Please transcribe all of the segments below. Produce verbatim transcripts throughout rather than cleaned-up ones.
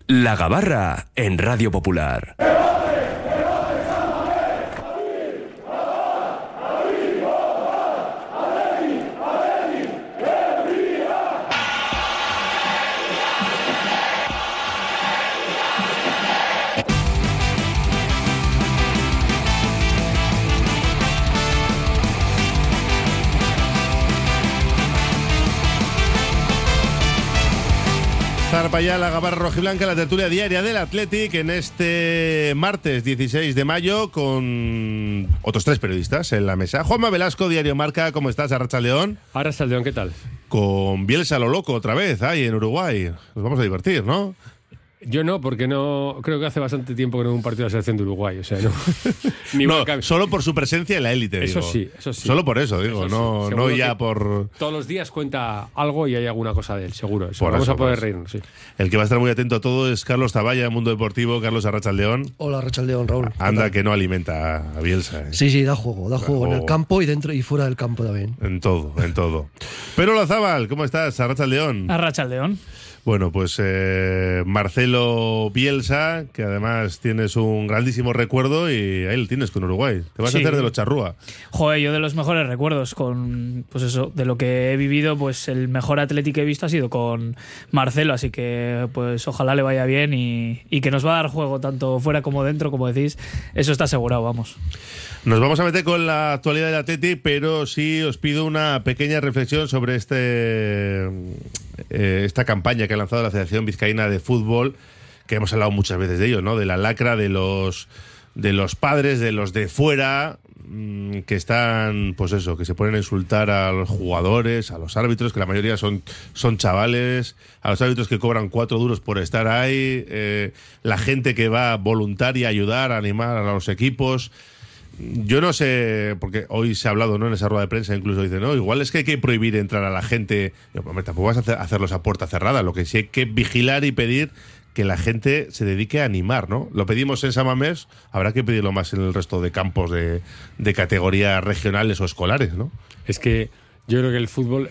La Gabarra en Radio Popular. Para allá la Gabarra rojiblanca, la tertulia diaria del Athletic en este martes dieciséis de mayo con otros tres periodistas en la mesa. Juanma Velasco, Diario Marca, ¿cómo estás? Arratsaldeón. Arratsaldeón, ¿qué tal? Con Bielsa lo loco otra vez, ahí en Uruguay. Nos vamos a divertir, ¿no? Yo no, porque no creo que hace bastante tiempo que no hubo un partido de la selección de Uruguay, o sea, no. Ni no, solo por su presencia en la élite, eso digo. sí, eso sí. Solo por eso, digo, eso no, sí. no ya por... Todos los días cuenta algo y hay alguna cosa de él, seguro. Eso. Por Vamos eso, a poder pues. reírnos, sí. El que va a estar muy atento a todo es Carlos Taballa, Mundo Deportivo. Carlos, Arratsaldeón. Hola, Arratsaldeón, Raúl. Anda que no alimenta a Bielsa. ¿eh? Sí, sí, da juego, da, Da juego, juego en el campo y dentro y fuera del campo también. En todo, en todo. Pero Lazábal, ¿cómo estás? Arratsaldeón. Arratsaldeón. Bueno, pues eh, Marcelo Bielsa, que además tienes un grandísimo recuerdo y ahí lo tienes con Uruguay. Te vas Sí. a hacer de los charrúa. Joder, yo de los mejores recuerdos con, pues eso, de lo que he vivido, pues el mejor Athletic que he visto ha sido con Marcelo, así que pues ojalá le vaya bien y, y que nos va a dar juego tanto fuera como dentro, como decís, eso está asegurado, vamos. Nos vamos a meter con la actualidad del Atleti, pero sí os pido una pequeña reflexión sobre este eh, esta campaña que ha lanzado la Federación Vizcaína de Fútbol, que hemos hablado muchas veces de ello, ¿no? De la lacra de los de los padres, de los de fuera, mmm, que están, pues eso, que se ponen a insultar a los jugadores, a los árbitros, que la mayoría son, son chavales, a los árbitros que cobran cuatro duros por estar ahí, eh, la gente que va voluntaria a ayudar, a animar a los equipos. Yo no sé, porque hoy se ha hablado, ¿no?, en esa rueda de prensa, incluso dice, no, igual es que hay que prohibir entrar a la gente. Yo, hombre, tampoco vas a hacer, hacerlos a puerta cerrada, lo que sí hay que vigilar y pedir que la gente se dedique a animar, ¿no? Lo pedimos en San Mamés, habrá que pedirlo más en el resto de campos de, de categorías regionales o escolares, ¿no? Es que yo creo que el fútbol,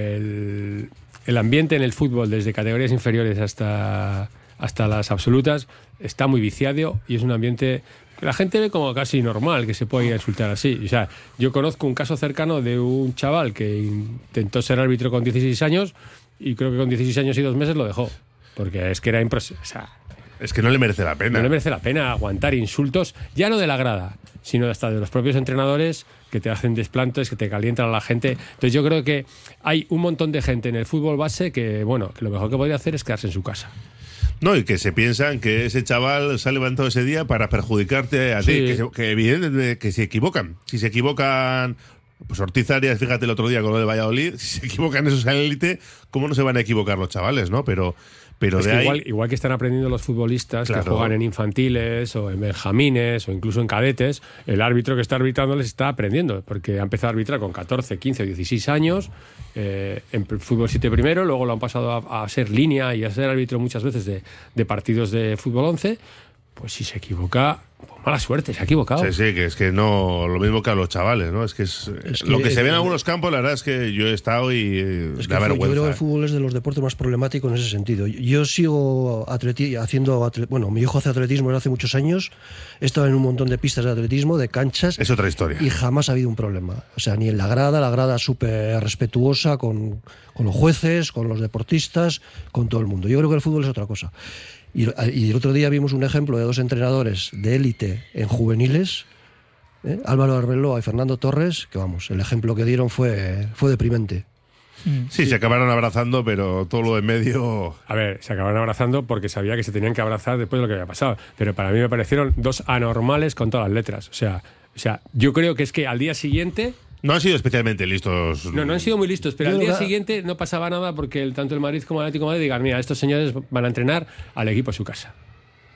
el, el ambiente en el fútbol, desde categorías inferiores hasta, hasta las absolutas, está muy viciado y es un ambiente que la gente ve como casi normal que se pueda ir a insultar así. O sea, yo conozco un caso cercano de un chaval que intentó ser árbitro con dieciséis años y creo que con dieciséis años y dos meses lo dejó. Porque es que era imposible. O sea, es que no le merece la pena. No le merece la pena aguantar insultos, ya no de la grada, sino hasta de los propios entrenadores que te hacen desplantes, que te calientan a la gente. Entonces yo creo que hay un montón de gente en el fútbol base que, bueno, que lo mejor que podría hacer es quedarse en su casa. No, y que se piensan que ese chaval se ha levantado ese día para perjudicarte a Sí. ti, que, se, que evidentemente que se equivocan. Si se equivocan, pues Ortiz Arias, fíjate el otro día con lo de Valladolid, si se equivocan esos en élite, ¿cómo no se van a equivocar los chavales, no? Pero, pero es de que ahí... igual, igual que están aprendiendo los futbolistas, Claro. que juegan en infantiles o en benjamines o incluso en cadetes, el árbitro que está arbitrando les está aprendiendo, porque ha empezado a arbitrar con catorce, quince o dieciséis años eh, en fútbol siete primero, luego lo han pasado a, a ser línea y a ser árbitro muchas veces de, de partidos de fútbol once. Pues si se equivoca, pues mala suerte, se ha equivocado. Sí, sí, que es que no, lo mismo que a los chavales, ¿no? Es que es, Es lo que- que se ve en algunos campos, la verdad es que yo he estado y eh, Es que da yo vergüenza. creo que el fútbol es de los deportes más problemáticos en ese sentido. Yo sigo atleti haciendo, atle bueno, mi hijo hace atletismo desde hace muchos años, he estado en un montón de pistas de atletismo, de canchas, Es otra historia. y jamás ha habido un problema. O sea, ni en la grada, la grada súper respetuosa con, con los jueces, con los deportistas, con todo el mundo. Yo creo que el fútbol es otra cosa. Y, y el otro día vimos un ejemplo de dos entrenadores de élite en juveniles, ¿eh? Álvaro Arbeloa y Fernando Torres, que vamos, el ejemplo que dieron fue, fue deprimente. Sí, se acabaron abrazando, pero todo lo de medio... A ver, se acabaron abrazando porque sabía que se tenían que abrazar después de lo que había pasado. Pero para mí me parecieron dos anormales con todas las letras. O sea, o sea, yo creo que es que al día siguiente... No han sido especialmente listos. No, no han sido muy listos, pero Yo al día creo que- siguiente no pasaba nada porque el, tanto el Madrid como el Atlético de Madrid digan, mira, estos señores van a entrenar al equipo a su casa.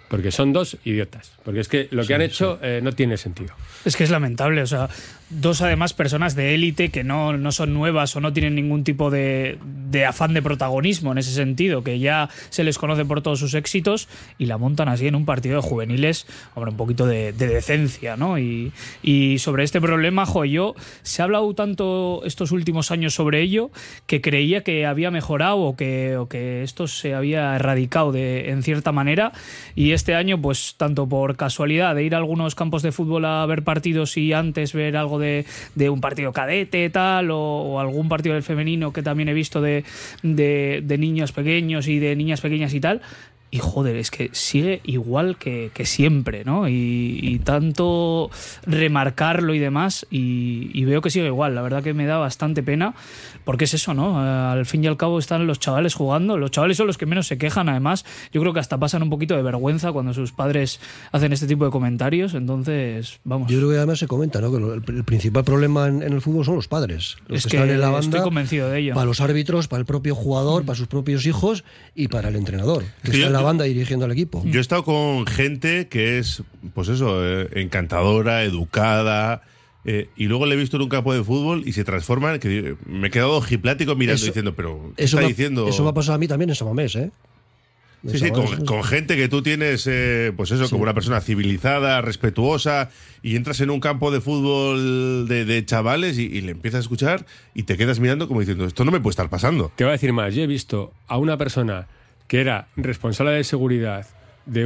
Porque son dos idiotas. Porque es que lo que Sí, han hecho sí. eh, no tiene sentido. Es que es lamentable, o sea, dos además personas de élite que no, no son nuevas o no tienen ningún tipo de, de afán de protagonismo en ese sentido, que ya se les conoce por todos sus éxitos y la montan así en un partido de juveniles, hombre, un poquito de, de decencia, ¿no? Y, y sobre este problema, jo, yo, se ha hablado tanto estos últimos años sobre ello que creía que había mejorado o que, o que esto se había erradicado de, en cierta manera, y este año, pues tanto por casualidad de ir a algunos campos de fútbol a ver partidos y antes ver algo de, de un partido cadete tal o, o algún partido del femenino que también he visto de, de, de niños pequeños y de niñas pequeñas y tal. Y joder, es que sigue igual que, que siempre, ¿no? Y, y tanto remarcarlo y demás, y, y veo que sigue igual. La verdad que me da bastante pena, porque es eso, ¿no? Al fin y al cabo están los chavales jugando. Los chavales son los que menos se quejan, además. Yo creo que hasta pasan un poquito de vergüenza cuando sus padres hacen este tipo de comentarios. Entonces, vamos. Yo creo que además se comenta, ¿no? Que lo- el, el principal problema en, en el fútbol son los padres. Los Es que, que están en la estoy banda. convencido de ello. Para los árbitros, para el propio jugador, para sus propios hijos y para el entrenador, que Sí, está yo- en la yo- banda dirigiendo al equipo. Yo he estado con gente que es, pues eso, eh, encantadora, educada, eh, y luego le he visto en un campo de fútbol y se transforman, que eh, me he quedado ojiplático mirando Eso- diciendo, pero ¿qué Eso está me, diciendo? eso me ha pasado a mí también en Samamés, ¿eh? En Sí, sí, Samamés, con, con gente que tú tienes, eh, pues eso, como una persona civilizada, respetuosa, y entras en un campo de fútbol de, de chavales y, y le empiezas a escuchar y te quedas mirando como diciendo, esto no me puede estar pasando. Te voy a decir más. Yo he visto a una persona que era responsable de seguridad de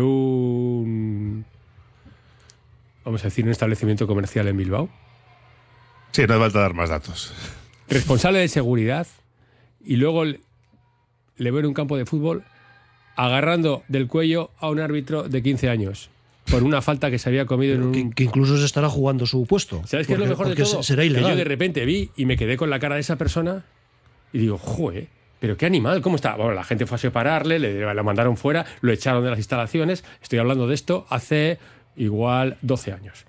un, vamos a decir, un establecimiento comercial en Bilbao. Sí, no hace falta dar más datos. Responsable de seguridad, y luego le, le veo en un campo de fútbol agarrando del cuello a un árbitro de quince años por una falta que se había comido en un... que, que incluso se estará jugando su puesto. ¿Sabes qué es lo Porque- mejor de porque todo? se- Será Que ilegal. yo de repente vi y me quedé con la cara de esa persona y digo, joder, pero qué animal, ¿cómo está? Bueno, la gente fue a separarle, le, le mandaron fuera, lo echaron de las instalaciones. Estoy hablando de esto hace igual doce años.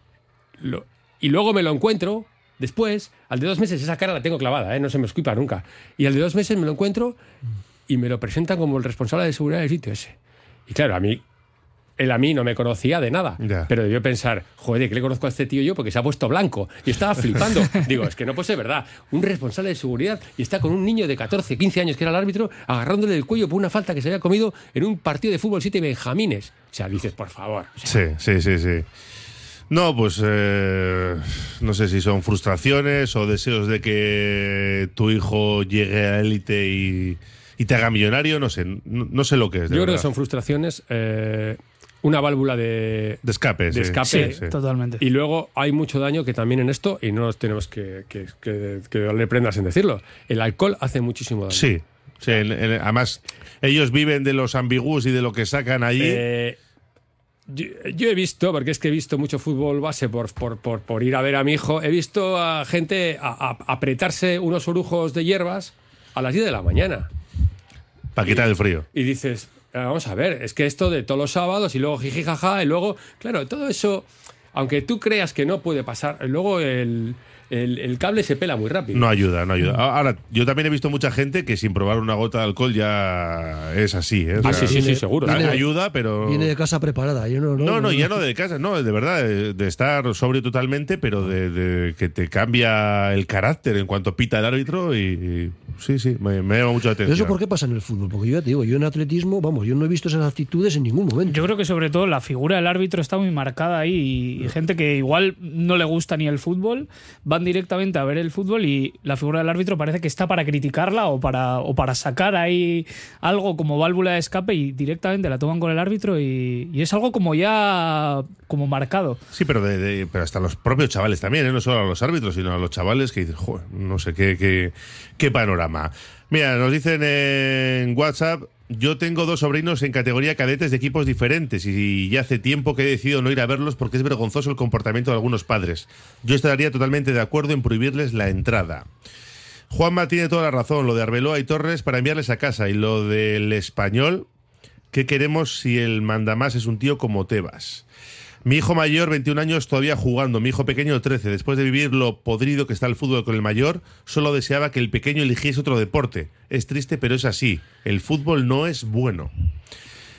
Lo- y luego me lo encuentro después, al de dos meses, esa cara la tengo clavada, ¿eh? No se me escupa nunca. Y al de dos meses me lo encuentro y me lo presentan como el responsable de seguridad del sitio ese. Y claro, a mí... Él a mí no me conocía de nada, Ya. pero debió pensar, joder, ¿de qué le conozco a este tío yo? Porque se ha puesto blanco. Y estaba flipando. Digo, es que no puede ser verdad. Un responsable de seguridad y está con un niño de catorce, quince años que era el árbitro, agarrándole el cuello por una falta que se había comido en un partido de fútbol siete benjamines. O sea, dices, por favor. O sea, Sí, sí, sí, sí. No, pues eh, no sé si son frustraciones o deseos de que tu hijo llegue a élite y, y te haga millonario, no sé, no, no sé lo que es. de yo creo verdad. que son frustraciones, eh, una válvula de, De escape, de sí. escape. Sí, sí. totalmente. Y luego hay mucho daño que también en esto, y no nos tenemos que, que, que, que darle prendas en decirlo, el alcohol hace muchísimo daño. Sí, sí, en- en- además ellos viven de los ambiguos y de lo que sacan allí. Eh, yo, yo he visto, porque es que he visto mucho fútbol base por, por, por, por ir a ver a mi hijo, he visto a gente a, a- apretarse unos orujos de hierbas a las diez de la mañana. para quitar el frío. Y dices, vamos a ver, es que esto de todos los sábados y luego jiji jaja y luego, claro, todo eso, aunque tú creas que no puede pasar, luego el, el, el cable se pela muy rápido. No ayuda, no ayuda. Ahora, yo también he visto mucha gente que sin probar una gota de alcohol ya es así. ¿eh? O Ah, sea, sí, sí, sí, seguro. da- Viene- ayuda, pero... Viene de casa preparada. Yo no, no, No, no, ya no de casa, no, de verdad, de, de estar sobrio totalmente, pero de, de que te cambia el carácter en cuanto pita el árbitro y, y sí, sí, me, me llama mucho la ¿Pero atención. eso por qué pasa en el fútbol? Porque yo ya te digo, yo en atletismo, vamos, yo no he visto esas actitudes en ningún momento. Yo creo que sobre todo la figura del árbitro está muy marcada ahí y, y gente que igual no le gusta ni el fútbol, van directamente a ver el fútbol y la figura del árbitro parece que está para criticarla o para, o para sacar ahí algo como válvula de escape y directamente la toman con el árbitro y, y es algo como ya como marcado. Sí, pero, de, de- pero hasta los propios chavales también, ¿eh? No solo a los árbitros, sino a los chavales que dicen, joder, no sé qué, qué, qué panorama. Mira, nos dicen en WhatsApp, yo tengo dos sobrinos en categoría cadetes de equipos diferentes y ya hace tiempo que he decidido no ir a verlos porque es vergonzoso el comportamiento de algunos padres. Yo estaría totalmente de acuerdo en prohibirles la entrada. Juanma tiene toda la razón, lo de Arbeloa y Torres para enviarles a casa y lo del Español, ¿qué queremos si el mandamás es un tío como Tebas? Mi hijo mayor, veintiún años, todavía jugando. Mi hijo pequeño, trece. Después de vivir lo podrido que está el fútbol con el mayor, solo deseaba que el pequeño eligiese otro deporte. Es triste, pero es así. El fútbol no es bueno.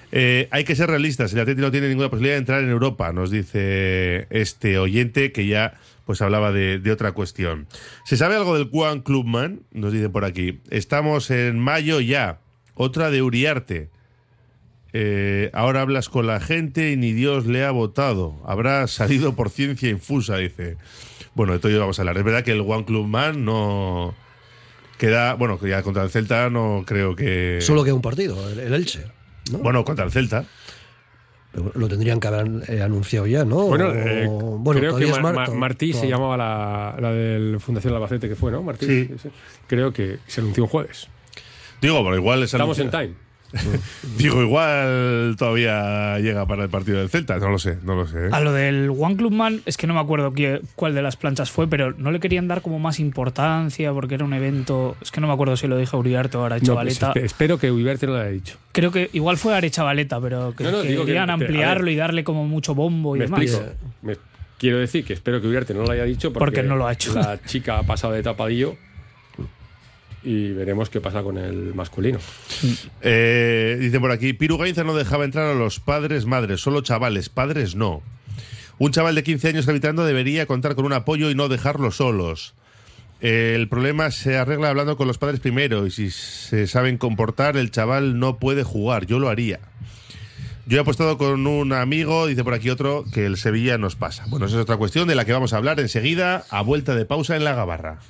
Eh, hay que ser realistas. El Atlético no tiene ninguna posibilidad de entrar en Europa, nos dice este oyente que ya pues hablaba de, de otra cuestión. ¿Se sabe algo del Juan Clubman? Nos dice por aquí. Estamos en mayo ya. Otra de Uriarte. Eh, ahora hablas con la gente y ni Dios le ha votado. Habrá salido por ciencia infusa, dice. Bueno, de todo ello vamos a hablar. Es verdad que el One Club Man no queda... Bueno, ya contra el Celta no creo que... Solo queda un partido, el, el Elche, ¿no? Bueno, contra el Celta. Pero lo tendrían que haber eh, anunciado ya, ¿no? Bueno, O- eh, bueno, creo que todavía es Mar- mar- Mar- Martí se todavía- llamaba la, la del Fundación Albacete, que fue, ¿no? Martí. Sí. Creo que se anunció un jueves. Digo, pero igual es Estamos anuncio- en time. Digo, igual todavía llega para el partido del Celta. No lo sé, no lo sé. ¿eh? A lo del One Club Man, es que no me acuerdo qué- cuál de las planchas fue, pero no le querían dar como más importancia porque era un evento. Es que no me acuerdo si lo dije Uriarte o No, pues, Arechavaleta. espe- espero que Uriarte no lo haya dicho. Creo que igual fue Arechavaleta, pero que, No, no, que digo que- querían que- a ampliarlo ver, y darle como mucho bombo y Me demás. explico. Me- quiero decir que espero que Uriarte no lo haya dicho porque, Porque no lo ha hecho. La chica ha pasado de tapadillo y veremos qué pasa con el masculino. Eh, dice por aquí, Piru Gainza no dejaba entrar a los padres, madres, solo chavales, padres no. Un chaval de quince años arbitrando debería contar con un apoyo y no dejarlos solos. Eh, el problema se arregla hablando con los padres primero y si se saben comportar, el chaval no puede jugar. Yo lo haría. Yo he apostado con un amigo, dice por aquí otro, que el Sevilla nos pasa. Bueno, esa es otra cuestión de la que vamos a hablar enseguida, a vuelta de pausa en la Gabarra.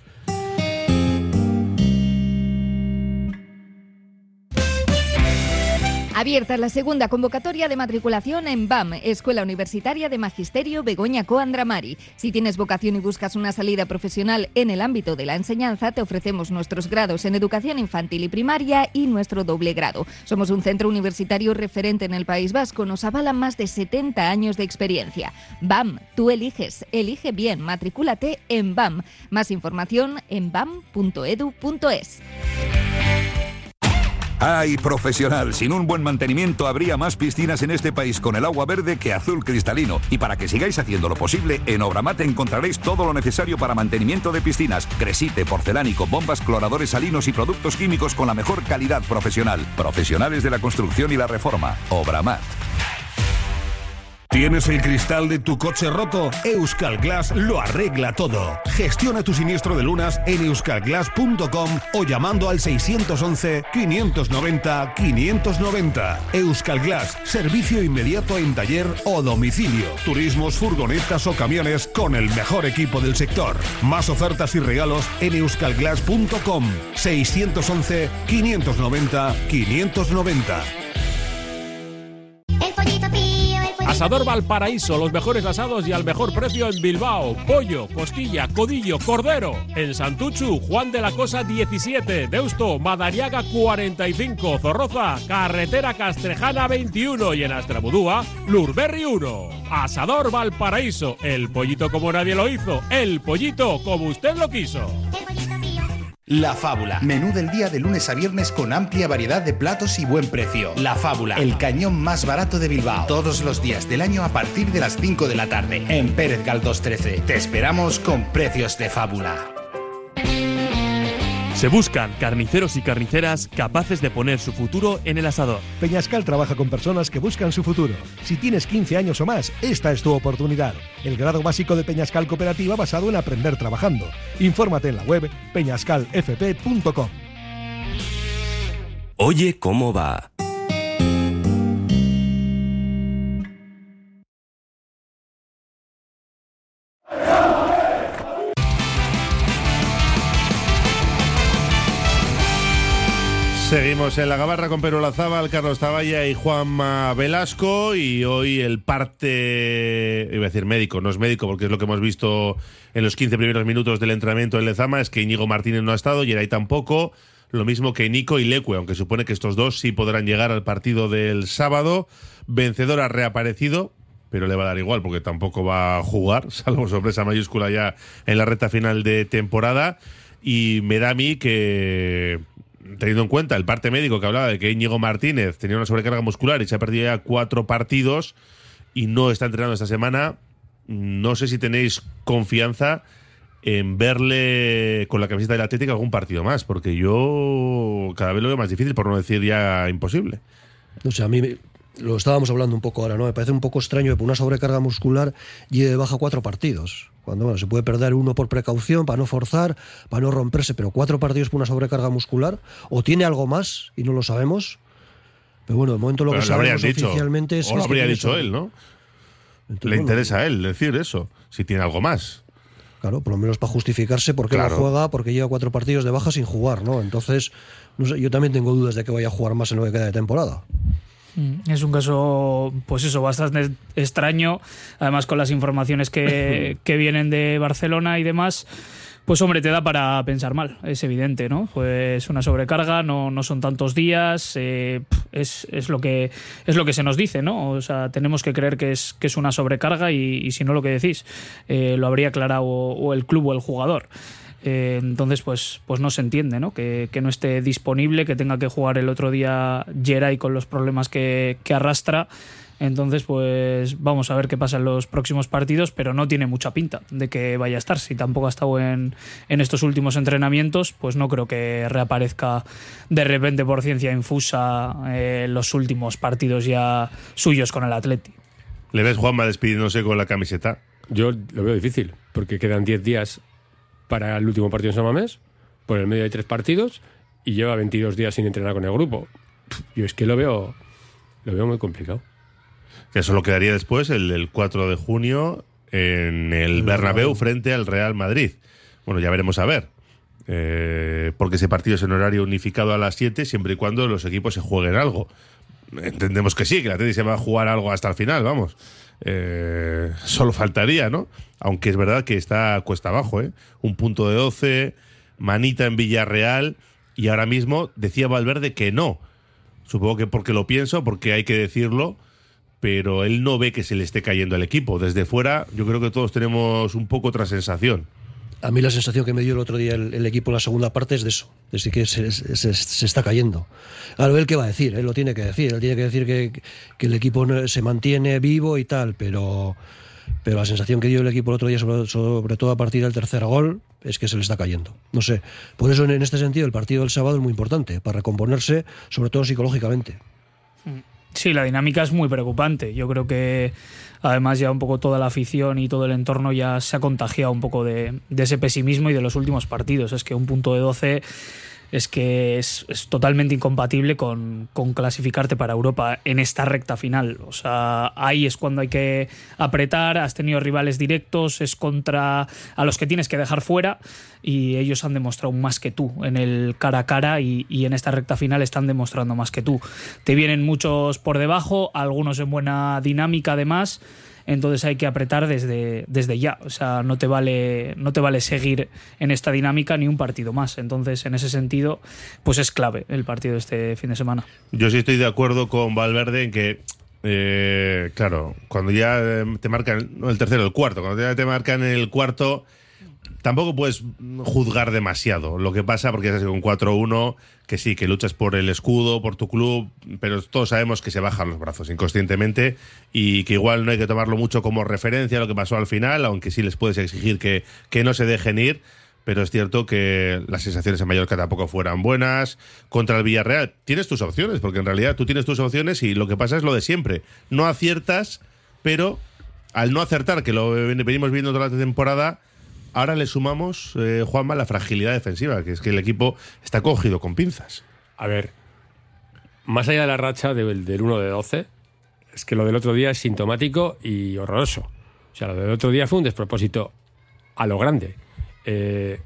Abierta la segunda convocatoria de matriculación en B A M, Escuela Universitaria de Magisterio Begoña Coandramari. Si tienes vocación y buscas una salida profesional en el ámbito de la enseñanza, te ofrecemos nuestros grados en educación infantil y primaria y nuestro doble grado. Somos un centro universitario referente en el País Vasco, nos avalan más de setenta años de experiencia. B A M, tú eliges, elige bien, matricúlate en B A M. Más información en bam punto edu punto es. ¡Ay, profesional! Sin un buen mantenimiento habría más piscinas en este país con el agua verde que azul cristalino. Y para que sigáis haciendo lo posible, en Obramat encontraréis todo lo necesario para mantenimiento de piscinas. Cresite, porcelánico, bombas, cloradores salinos y productos químicos con la mejor calidad profesional. Profesionales de la construcción y la reforma. Obramat. ¿Tienes el cristal de tu coche roto? Euskal Glass lo arregla todo. Gestiona tu siniestro de lunas en euskal glass punto com o llamando al seiscientos once, quinientos noventa, quinientos noventa. Euskal Glass, servicio inmediato en taller o domicilio. Turismos, furgonetas o camiones con el mejor equipo del sector. Más ofertas y regalos en euskal glass punto com. seiscientos once, quinientos noventa, quinientos noventa. El pollito pío, el pollito Asador Valparaíso, los mejores asados y al mejor precio en Bilbao. Pollo, costilla, codillo, cordero. En Santuchu, Juan de la Cosa diecisiete. Deusto, Madariaga cuarenta y cinco. Zorroza, Carretera Castrejana veintiuno. Y en Astrabudúa, Lurberri uno. Asador Valparaíso, el pollito como nadie lo hizo. El pollito como usted lo quiso. el pollito pío. La Fábula. Menú del día de lunes a viernes con amplia variedad de platos y buen precio. La Fábula. El cañón más barato de Bilbao. Todos los días del año a partir de las cinco de la tarde. En Pérez Galdós trece. Te esperamos con precios de fábula. Se buscan carniceros y carniceras capaces de poner su futuro en el asador. Peñascal trabaja con personas que buscan su futuro. Si tienes quince años o más, esta es tu oportunidad. El grado básico de Peñascal Cooperativa basado en aprender trabajando. Infórmate en la web peñascal f p punto com. Oye, ¿cómo va? Seguimos en la Gabarra con Pedro Olazábal, Carlos Zavalla y Juanma Velasco. Y hoy el parte, iba a decir médico, no es médico porque es lo que hemos visto en los quince primeros minutos del entrenamiento en Lezama, es que Íñigo Martínez no ha estado, Geray tampoco, lo mismo que Nico y Leque, aunque supone que estos dos sí podrán llegar al partido del sábado. Vencedor ha reaparecido, pero le va a dar igual porque tampoco va a jugar, salvo sorpresa mayúscula ya en la recta final de temporada. Y me da a mí que, teniendo en cuenta el parte médico que hablaba de que Íñigo Martínez tenía una sobrecarga muscular y se ha perdido ya cuatro partidos y no está entrenando esta semana, no sé si tenéis confianza en verle con la camiseta del Atlético algún partido más, porque yo cada vez lo veo más difícil, por no decir ya imposible. No sé, a mí lo estábamos hablando un poco ahora, ¿no? Me parece un poco extraño que por una sobrecarga muscular lleve de baja cuatro partidos. Cuando bueno, se puede perder uno por precaución, para no forzar, para no romperse, pero cuatro partidos por una sobrecarga muscular, o tiene algo más y no lo sabemos. Pero bueno, de momento lo pero que lo sabemos dicho, oficialmente es... O lo es habría que dicho tiene él, ¿no? Entonces, Le bueno, interesa a él decir eso, si tiene algo más. Claro, por lo menos para justificarse por qué Claro. no juega, porque lleva cuatro partidos de baja sin jugar, ¿no? Entonces, no sé, yo también tengo dudas de que vaya a jugar más en lo que queda de temporada. Es un caso, pues eso, bastante extraño, además con las informaciones que, que vienen de Barcelona y demás. Pues hombre, te da para pensar mal, es evidente, ¿no? Pues una sobrecarga, no, no son tantos días, eh, es, es, lo que, es lo que se nos dice, ¿no? O sea, tenemos que creer que es, que es una sobrecarga y, y si no lo que decís, eh, lo habría aclarado o, o el club o el jugador. Eh, entonces, pues, pues no se entiende, ¿no? Que, que no esté disponible, que tenga que jugar el otro día Geray con los problemas que, que arrastra. Entonces, pues vamos a ver qué pasa en los próximos partidos, pero no tiene mucha pinta de que vaya a estar. Si tampoco ha estado en, en estos últimos entrenamientos, pues no creo que reaparezca de repente por ciencia infusa eh, los últimos partidos ya suyos con el Atleti. ¿Le ves Juanma despidiéndose con la camiseta? Yo lo veo difícil, porque quedan diez días para el último partido en San Mamés, por el medio hay tres partidos y lleva veintidós días sin entrenar con el grupo. Yo es que lo veo, lo veo muy complicado. Que solo quedaría después el, el cuatro de junio en el Bernabéu frente al Real Madrid. Bueno, ya veremos a ver. Eh, porque ese partido es en horario unificado a las siete, siempre y cuando los equipos se jueguen algo. Entendemos que sí, que la Atleti se va a jugar algo hasta el final, vamos. Eh, solo faltaría, ¿no? Aunque es verdad que está cuesta abajo, ¿eh? Un punto de doce, manita en Villarreal, y ahora mismo decía Valverde que no. Supongo que porque lo pienso, porque hay que decirlo, pero él no ve que se le esté cayendo el equipo. Desde fuera, yo creo que todos tenemos un poco otra sensación. A mí la sensación que me dio el otro día el, el equipo en la segunda parte es de eso, de decir que se, se, se está cayendo. Claro, él qué va a decir, él lo tiene que decir, él tiene que decir que, que el equipo se mantiene vivo y tal, pero, pero la sensación que dio el equipo el otro día, sobre, sobre todo a partir del tercer gol, es que se le está cayendo. No sé, por eso en, en este sentido el partido del sábado es muy importante, para recomponerse, sobre todo psicológicamente. Sí, la dinámica es muy preocupante. Yo creo que además ya un poco toda la afición y todo el entorno ya se ha contagiado un poco de, de ese pesimismo y de los últimos partidos. Es que un punto de doce es que es, es totalmente incompatible con, con clasificarte para Europa en esta recta final. O sea, ahí es cuando hay que apretar, has tenido rivales directos, es contra a los que tienes que dejar fuera y ellos han demostrado más que tú en el cara a cara y, y en esta recta final están demostrando más que tú. Te vienen muchos por debajo, algunos en buena dinámica además. Entonces hay que apretar desde, desde ya. O sea, no te vale, no te vale seguir en esta dinámica ni un partido más. Entonces, en ese sentido, pues es clave el partido de este fin de semana. Yo sí estoy de acuerdo con Valverde en que, eh, claro, cuando ya te marcan, no el tercero, el cuarto, cuando ya te marcan el cuarto, tampoco puedes juzgar demasiado lo que pasa, porque es así con cuatro uno, que sí, que luchas por el escudo, por tu club, pero todos sabemos que se bajan los brazos inconscientemente y que igual no hay que tomarlo mucho como referencia a lo que pasó al final, aunque sí les puedes exigir que, que no se dejen ir, pero es cierto que las sensaciones en Mallorca tampoco fueran buenas. Contra el Villarreal tienes tus opciones, porque en realidad tú tienes tus opciones y lo que pasa es lo de siempre. No aciertas, pero al no acertar, que lo venimos viendo toda la temporada, ahora le sumamos, eh, Juanma, la fragilidad defensiva, que es que el equipo está cogido con pinzas. A ver, más allá de la racha del, del uno de doce, es que lo del otro día es sintomático y horroroso. O sea, lo del otro día fue un despropósito a lo grande. Eh,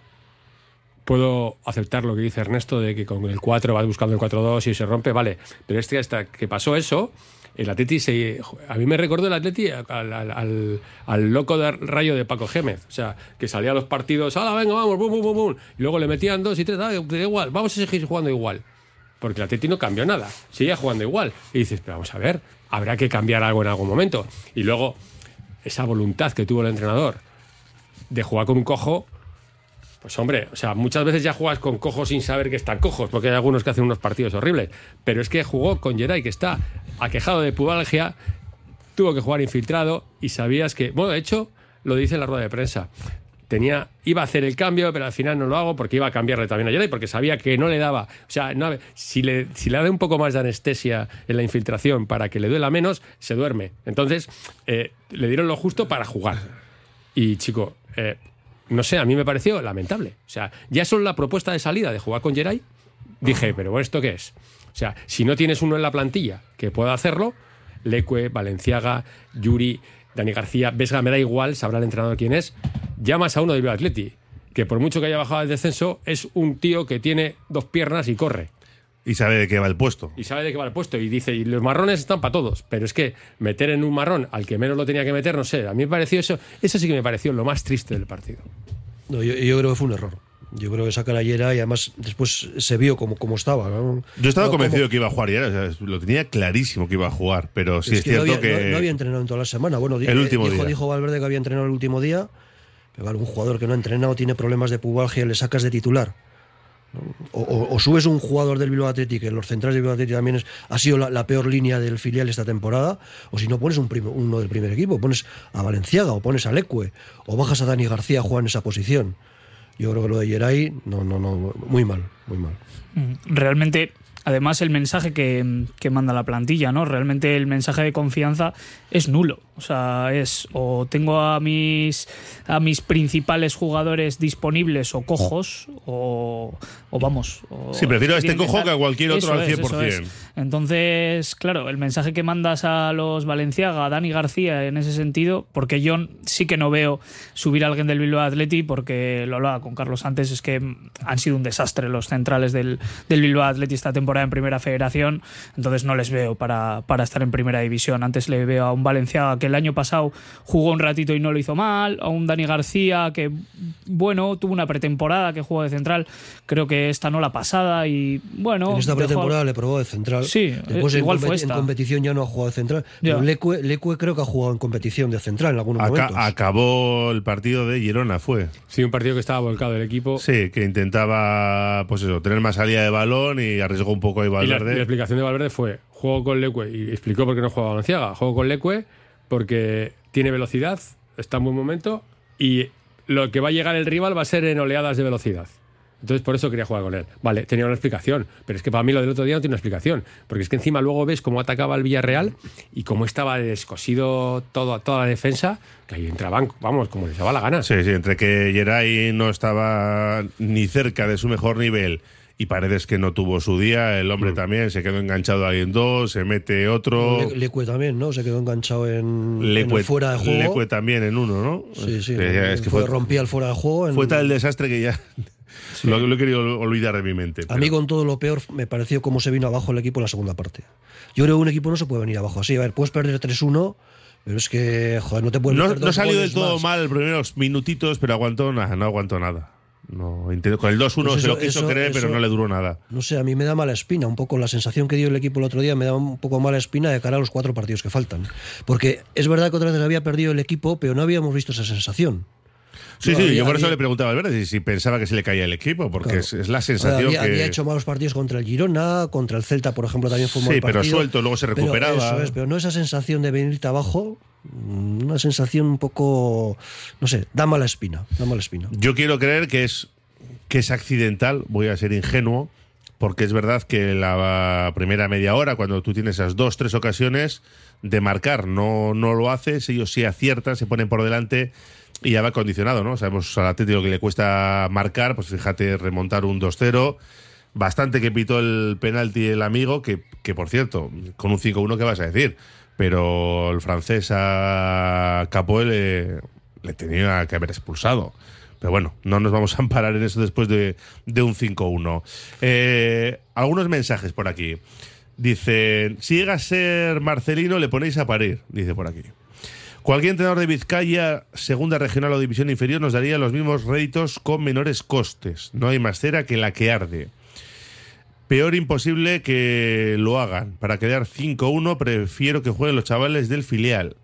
puedo aceptar lo que dice Ernesto de que con el cuatro vas buscando el cuatro dos y se rompe, vale, pero es que hasta que pasó eso, el Atleti se, a mí me recordó el Atleti al, al, al, al loco de rayo de Paco Gémez, o sea, que salía a los partidos, ¡hala, venga, vamos, bum, bum, bum, bum! Y luego le metían dos y tres, da igual, vamos a seguir jugando igual, porque el Atleti no cambió nada, seguía jugando igual, y dices, pero vamos a ver, habrá que cambiar algo en algún momento, y luego esa voluntad que tuvo el entrenador de jugar con un cojo, pues hombre, o sea, muchas veces ya juegas con cojos sin saber que están cojos, porque hay algunos que hacen unos partidos horribles, pero es que jugó con Geray, que está aquejado de pubalgia, tuvo que jugar infiltrado y sabías que, bueno, de hecho, lo dice en la rueda de prensa, tenía, iba a hacer el cambio, pero al final no lo hago porque iba a cambiarle también a Geray, porque sabía que no le daba, o sea, no, si le si le da un poco más de anestesia en la infiltración para que le duela menos, se duerme. Entonces, eh, le dieron lo justo para jugar. Y, chico, eh, no sé, a mí me pareció lamentable. O sea, ya solo la propuesta de salida de jugar con Geray, dije, pero bueno, ¿esto qué es? O sea, si no tienes uno en la plantilla que pueda hacerlo, Leque, Valenciaga, Yuri, Dani García, Vesga, me da igual, sabrá el entrenador quién es, llamas a uno del Bilbao Athletic, que por mucho que haya bajado el descenso, es un tío que tiene dos piernas y corre. Y sabe de qué va el puesto. Y sabe de qué va el puesto. Y dice, y los marrones están para todos. Pero es que meter en un marrón al que menos lo tenía que meter, no sé. A mí me pareció eso, eso sí que me pareció lo más triste del partido. No, yo, yo creo que fue un error. Yo creo que sacar a Geray y además después se vio como, como estaba, ¿no? Yo estaba no, convencido como... que iba a jugar Geray, o sea, lo tenía clarísimo que iba a jugar, pero sí es, es que cierto no había, que... No, no había entrenado en toda la semana. Bueno, el último dijo, día. dijo Valverde que había entrenado el último día, pero claro, un jugador que no ha entrenado tiene problemas de pubalgia, le sacas de titular. O, o, o subes un jugador del Bilbao Athletic, que los centrales del Bilbao Athletic también es, ha sido la, la peor línea del filial esta temporada, o si no pones un primo, uno del primer equipo, pones a Valenciaga o pones a Leque, o bajas a Dani García a jugar en esa posición. Yo creo que lo de Geray, no, no, no, muy mal, muy mal. Realmente, además, el mensaje que, que manda la plantilla, ¿no? Realmente el mensaje de confianza es nulo. O sea, es o tengo a mis a mis principales jugadores disponibles o cojos, o, o vamos. O sí, prefiero a este cojo que a cualquier otro eso al cien por ciento. Es, es. Entonces, claro, el mensaje que mandas a los Valenciaga, a Dani García en ese sentido, porque yo sí que no veo subir a alguien del Bilbao Athletic, porque lo hablaba con Carlos antes, es que han sido un desastre los centrales del, del Bilbao Athletic esta temporada en Primera Federación, entonces no les veo para, para estar en Primera División. Antes le veo a un Valenciaga que el año pasado jugó un ratito y no lo hizo mal, a un Dani García que, bueno, tuvo una pretemporada que jugó de central, creo que esta no la pasada y, bueno... En esta pretemporada dejó... le probó de central. Sí, después igual en, fue esta. En competición ya no ha jugado de central. Pero Leque, Leque creo que ha jugado en competición de central en algunos Aca- momentos. Acabó el partido de Girona, fue. Sí, un partido que estaba volcado el equipo. Sí, que intentaba, pues eso, tener más salida de balón y arriesgó un poco ahí Valverde. Y la, y la explicación de Valverde fue, juego con Leque, y explicó por qué no juega Valenciaga. Juego con Leque porque tiene velocidad, está en buen momento, y lo que va a llegar el rival va a ser en oleadas de velocidad. Entonces por eso quería jugar con él. Vale, tenía una explicación, pero es que para mí lo del otro día no tiene una explicación, porque es que encima luego ves cómo atacaba el Villarreal y cómo estaba descosido todo, toda la defensa, que ahí entraban, vamos, como les daba la gana. Sí, sí, entre que Geray no estaba ni cerca de su mejor nivel y Paredes, que no tuvo su día, el hombre mm. también se quedó enganchado ahí en dos, se mete otro. Le, Leque también, ¿no? Se quedó enganchado en, Leque, en el fuera de juego. Leque también en uno, ¿no? Sí, sí. Eh, es que fue, fue, rompía el fuera de juego. En... Fue tal el desastre que ya sí. lo, lo he querido olvidar de mi mente. A pero... mí, con todo lo peor, me pareció cómo se vino abajo el equipo en la segunda parte. Yo creo que un equipo no se puede venir abajo así. A ver, puedes perder tres uno, pero es que, joder, no te puedes No, meter no dos salió goles del todo más. mal los primeros minutitos, pero aguantó nada, no aguantó nada. No, con el dos uno Pues se eso, lo quiso eso, creer, eso, pero no le duró nada. No sé, a mí me da mala espina un poco la sensación que dio el equipo el otro día, me da un poco mala espina de cara a los cuatro partidos que faltan. Porque es verdad que otra vez había perdido el equipo, pero no habíamos visto esa sensación. Sí, no, sí, había, yo por eso había... le preguntaba a Valverde si, si pensaba que se le caía el equipo, porque claro. es, es la sensación había, que... Había hecho malos partidos contra el Girona, contra el Celta, por ejemplo, también fue un sí, mal partido. pero suelto, luego se recuperaba. Pero, eso es, pero no esa sensación de venirte abajo, una sensación un poco, no sé, da mala espina, da mala espina. Yo quiero creer que es, que es accidental, voy a ser ingenuo, porque es verdad que la primera media hora, cuando tú tienes esas dos, tres ocasiones de marcar, no, no lo haces, ellos sí aciertan, se ponen por delante y ya va condicionado, ¿no? Sabemos al Atlético que le cuesta marcar, pues fíjate, remontar un dos cero, bastante que pitó el penalti el amigo, que, que por cierto, con un cinco uno, ¿qué vas a decir? Pero el francés a Capoe le, le tenía que haber expulsado. Pero bueno, no nos vamos a amparar en eso después de, de un cinco uno. Eh, algunos mensajes por aquí. Dicen, si llega a ser Marcelino, le ponéis a parir, dice por aquí. Cualquier entrenador de Vizcaya, segunda regional o división inferior, nos daría los mismos réditos con menores costes. No hay más cera que la que arde. Peor imposible que lo hagan. Para quedar cinco uno, prefiero que jueguen los chavales del filial.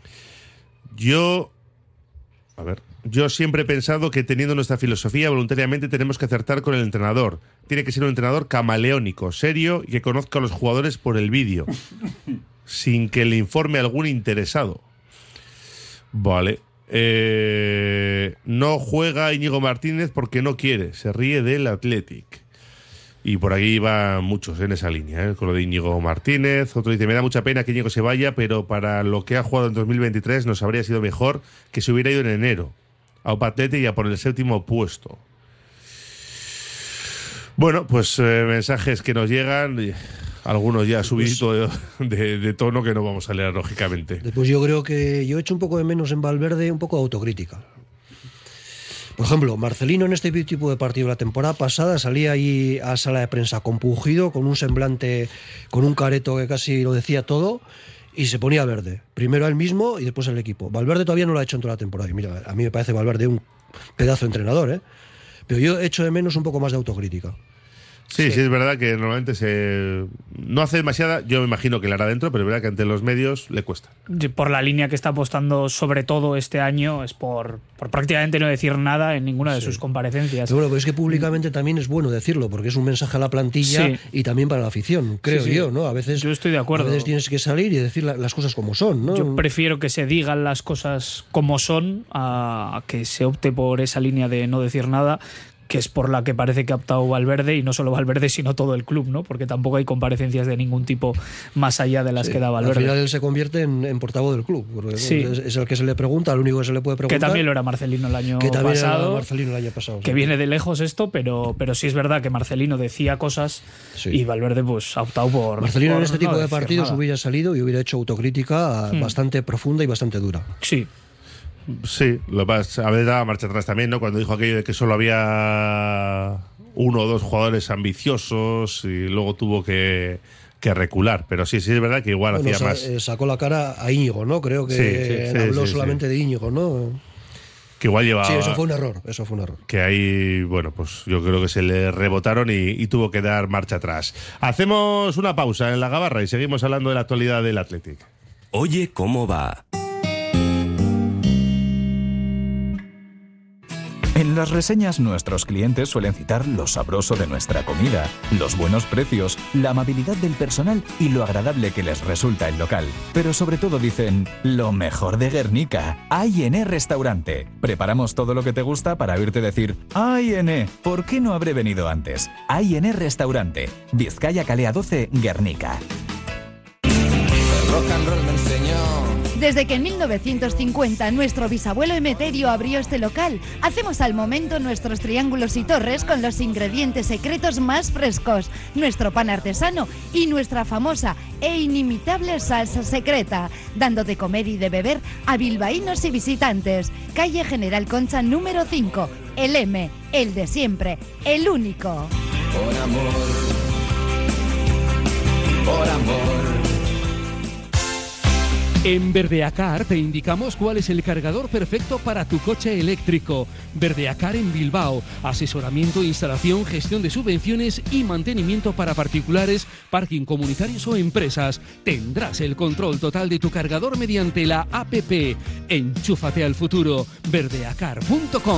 Yo... A ver... Yo siempre he pensado que teniendo nuestra filosofía, voluntariamente tenemos que acertar con el entrenador. Tiene que ser un entrenador camaleónico, serio y que conozca a los jugadores por el vídeo, sin que le informe algún interesado. Vale. Eh, no juega Íñigo Martínez porque no quiere, se ríe del Athletic. Y por aquí van muchos en esa línea, ¿eh? Con lo de Íñigo Martínez. Otro dice, me da mucha pena que Íñigo se vaya, pero para lo que ha jugado en dos mil veintitrés nos habría sido mejor que se hubiera ido en enero a Opa Athletic y a por el séptimo puesto. Bueno, pues eh, mensajes que nos llegan, y algunos ya subidito de, de, de tono que no vamos a leer, lógicamente. Pues yo creo que yo he hecho un poco de menos en Valverde, un poco de autocrítica. Por ejemplo, Marcelino en este tipo de partido la temporada pasada salía ahí a sala de prensa compungido, con un semblante, con un careto que casi lo decía todo, y se ponía verde. Primero él mismo y después el equipo. Valverde todavía no lo ha hecho en toda la temporada. Y mira, a mí me parece Valverde un pedazo de entrenador, ¿eh? Pero yo he hecho de menos un poco más de autocrítica. Sí, sí, sí, es verdad que normalmente se no hace demasiada, yo me imagino que la hará dentro, pero es verdad que ante los medios le cuesta. Por la línea que está apostando sobre todo este año es por, por prácticamente no decir nada en ninguna de sí. sus comparecencias. Pero bueno, pero es que públicamente también es bueno decirlo, porque es un mensaje a la plantilla sí. y también para la afición, creo sí, sí. yo, ¿no? A veces, yo estoy de acuerdo. A veces tienes que salir y decir la, las cosas como son, ¿no? Yo prefiero que se digan las cosas como son a, a que se opte por esa línea de no decir nada, que es por la que parece que ha optado Valverde, y no solo Valverde, sino todo el club, ¿no? Porque tampoco hay comparecencias de ningún tipo más allá de las sí, que da Valverde. Al final él se convierte en, en portavoz del club, porque sí. es, es el que se le pregunta, el único que se le puede preguntar. Que también lo era Marcelino el año que también pasado. Era Marcelino el año pasado. Que sí. viene de lejos esto, pero, pero sí es verdad que Marcelino decía cosas sí. y Valverde pues ha optado por... Marcelino por en este tipo no de partidos nada. hubiera salido y hubiera hecho autocrítica hmm. bastante profunda y bastante dura. Sí. Sí, lo más, a veces daba marcha atrás también, ¿no? Cuando dijo aquello de que solo había uno o dos jugadores ambiciosos y luego tuvo que, que recular. Pero sí, sí es verdad que igual bueno, hacía sa- más. Eh, sacó la cara a Íñigo, ¿no? Creo que sí, sí, sí, habló sí, solamente sí. de Íñigo, ¿no? Que igual llevaba. Sí, eso fue un error, eso fue un error. Que ahí, bueno, pues yo creo que se le rebotaron y, y tuvo que dar marcha atrás. Hacemos una pausa en la gabarra y seguimos hablando de la actualidad del Athletic. Oye, ¿cómo va? En las reseñas nuestros clientes suelen citar lo sabroso de nuestra comida, los buenos precios, la amabilidad del personal y lo agradable que les resulta el local. Pero sobre todo dicen, lo mejor de Guernica, A y N Restaurante. Preparamos todo lo que te gusta para oírte decir, A y N, ¿por qué no habré venido antes? A y N Restaurante, Vizcaya Calea doce, Guernica. El rock and roll me enseñó. Desde que en mil novecientos cincuenta nuestro bisabuelo Emeterio abrió este local, hacemos al momento nuestros triángulos y torres con los ingredientes secretos más frescos, nuestro pan artesano y nuestra famosa e inimitable salsa secreta, dando de comer y de beber a bilbaínos y visitantes. Calle General Concha número cinco, el M, el de siempre, el único. Por amor, por amor. En Verdeacar te indicamos cuál es el cargador perfecto para tu coche eléctrico. Verdeacar en Bilbao. Asesoramiento, instalación, gestión de subvenciones y mantenimiento para particulares, parking comunitarios o empresas. Tendrás el control total de tu cargador mediante la app. Enchúfate al futuro. verdeacar punto com.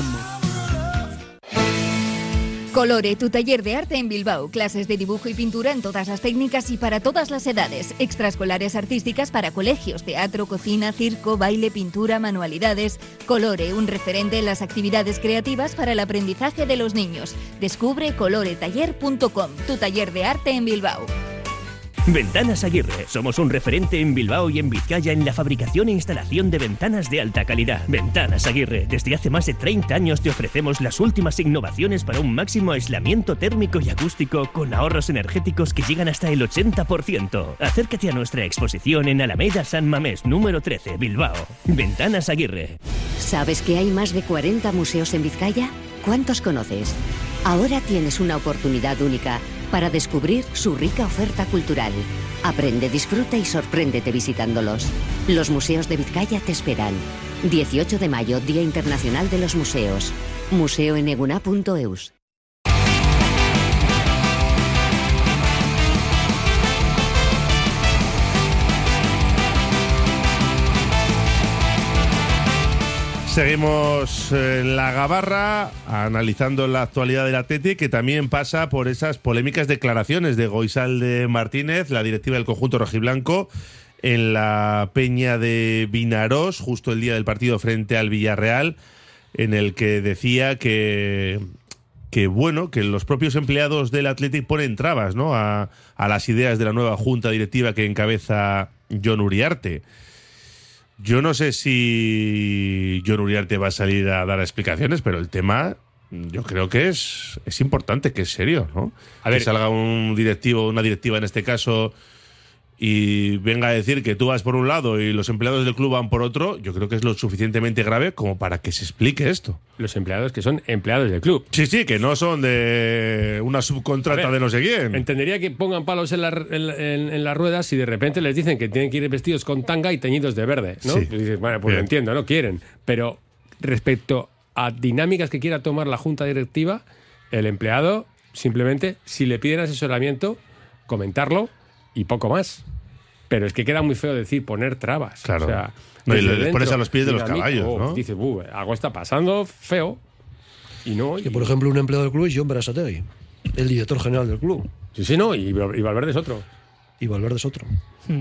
Colore, tu taller de arte en Bilbao. Clases de dibujo y pintura en todas las técnicas y para todas las edades. Extraescolares artísticas para colegios, teatro, cocina, circo, baile, pintura, manualidades. Colore, un referente en las actividades creativas para el aprendizaje de los niños. Descubre colore taller punto com, tu taller de arte en Bilbao. Ventanas Aguirre. Somos un referente en Bilbao y en Vizcaya en la fabricación e instalación de ventanas de alta calidad. Ventanas Aguirre. Desde hace más de treinta años te ofrecemos las últimas innovaciones para un máximo aislamiento térmico y acústico con ahorros energéticos que llegan hasta el ochenta por ciento. Acércate a nuestra exposición en Alameda San Mamés, número trece, Bilbao. Ventanas Aguirre. ¿Sabes que hay más de cuarenta museos en Vizcaya? ¿Cuántos conoces? Ahora tienes una oportunidad única para descubrir su rica oferta cultural. Aprende, disfruta y sorpréndete visitándolos. Los museos de Vizcaya te esperan. dieciocho de mayo, Día Internacional de los Museos. museo en eguna punto eus. Seguimos en la gabarra analizando la actualidad del Athletic, que también pasa por esas polémicas declaraciones de Goizalde Martínez, la directiva del conjunto rojiblanco, en la Peña de Vinarós, justo el día del partido frente al Villarreal, en el que decía que, que bueno, que los propios empleados del Athletic ponen trabas, ¿no?, a, a las ideas de la nueva junta directiva que encabeza Jon Uriarte. Yo no sé si Jon Uriarte va a salir a dar explicaciones, pero el tema yo creo que es, es importante, que es serio, ¿no? A ver, que salga un directivo, una directiva en este caso, y venga a decir que tú vas por un lado y los empleados del club van por otro. Yo creo que es lo suficientemente grave como para que se explique esto. Los empleados que son empleados del club. Sí, sí, que no son de una subcontrata ver, de no sé quién. Entendería que pongan palos en, la, en, en, en las ruedas si de repente les dicen que tienen que ir vestidos con tanga y teñidos de verde, ¿no? Sí. Y dices, bueno, pues lo entiendo, no quieren. Pero respecto a dinámicas que quiera tomar la junta directiva, el empleado simplemente, si le piden asesoramiento, comentarlo y poco más. Pero es que queda muy feo decir poner trabas. Claro. O sea, no, y les dentro, pones a los pies de los caballos, oh, ¿no? Dices, uh, algo está pasando feo. Y no. Es que, y... por ejemplo, un empleado del club es Jon Berasategui, el director general del club. Sí, sí, no. Y, y Valverde es otro. Y Valverde es otro.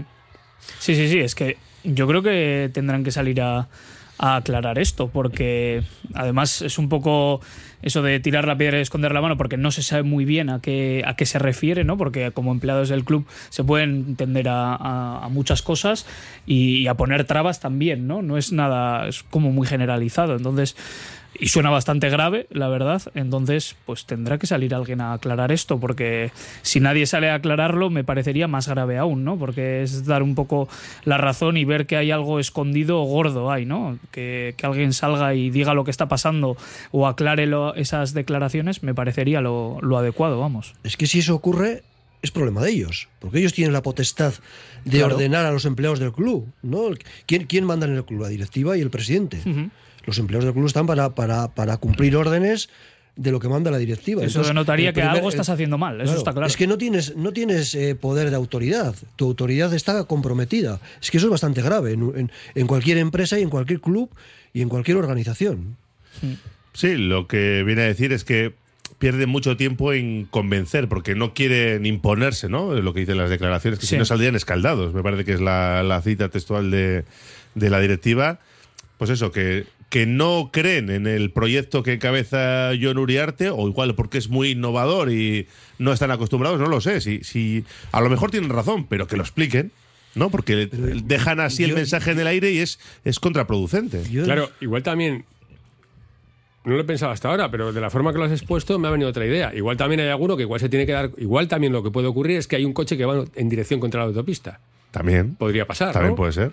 Sí, sí, sí. Es que yo creo que tendrán que salir a. a aclarar esto, porque además es un poco eso de tirar la piedra y esconder la mano, porque no se sabe muy bien a qué, a qué se refiere, ¿no? Porque como empleados del club se pueden entender a, a, a muchas cosas y, y a poner trabas también, ¿no? No es nada, es como muy generalizado, entonces, y suena bastante grave, la verdad, entonces pues tendrá que salir alguien a aclarar esto, porque si nadie sale a aclararlo me parecería más grave aún, ¿no? Porque es dar un poco la razón y ver que hay algo escondido o gordo ahí, ¿no? Que, que alguien salga y diga lo que está pasando o aclare lo, esas declaraciones me parecería lo, lo adecuado, vamos. Es que si eso ocurre es problema de ellos, porque ellos tienen la potestad de Claro. ordenar a los empleados del club, ¿no? ¿Quién, quién manda en el club? La directiva y el presidente. Uh-huh. Los empleados del club están para, para, para cumplir órdenes de lo que manda la directiva. Eso Entonces, denotaría el que primer- algo estás haciendo mal, eso Claro, está claro. Es que no tienes, no tienes eh, poder de autoridad. Tu autoridad está comprometida. Es que eso es bastante grave en, en, en cualquier empresa y en cualquier club y en cualquier organización. Sí, lo que viene a decir es que pierden mucho tiempo en convencer, porque no quieren imponerse, ¿no? Lo que dicen las declaraciones, que Sí. si no saldrían escaldados. Me parece que es la, la cita textual de, de la directiva. Pues eso, que, que no creen en el proyecto que encabeza Jon Uriarte, o igual porque es muy innovador y no están acostumbrados, no lo sé. Si, si a lo mejor tienen razón, pero que lo expliquen, ¿no? Porque dejan así el yo- mensaje en el aire y es, es contraproducente. Claro, igual también. No lo he pensado hasta ahora, pero de la forma que lo has expuesto me ha venido otra idea. Igual también hay alguno que igual se tiene que dar. Igual también lo que puede ocurrir es que hay un coche que va en dirección contra la autopista. También. Podría pasar, También ¿no? puede ser.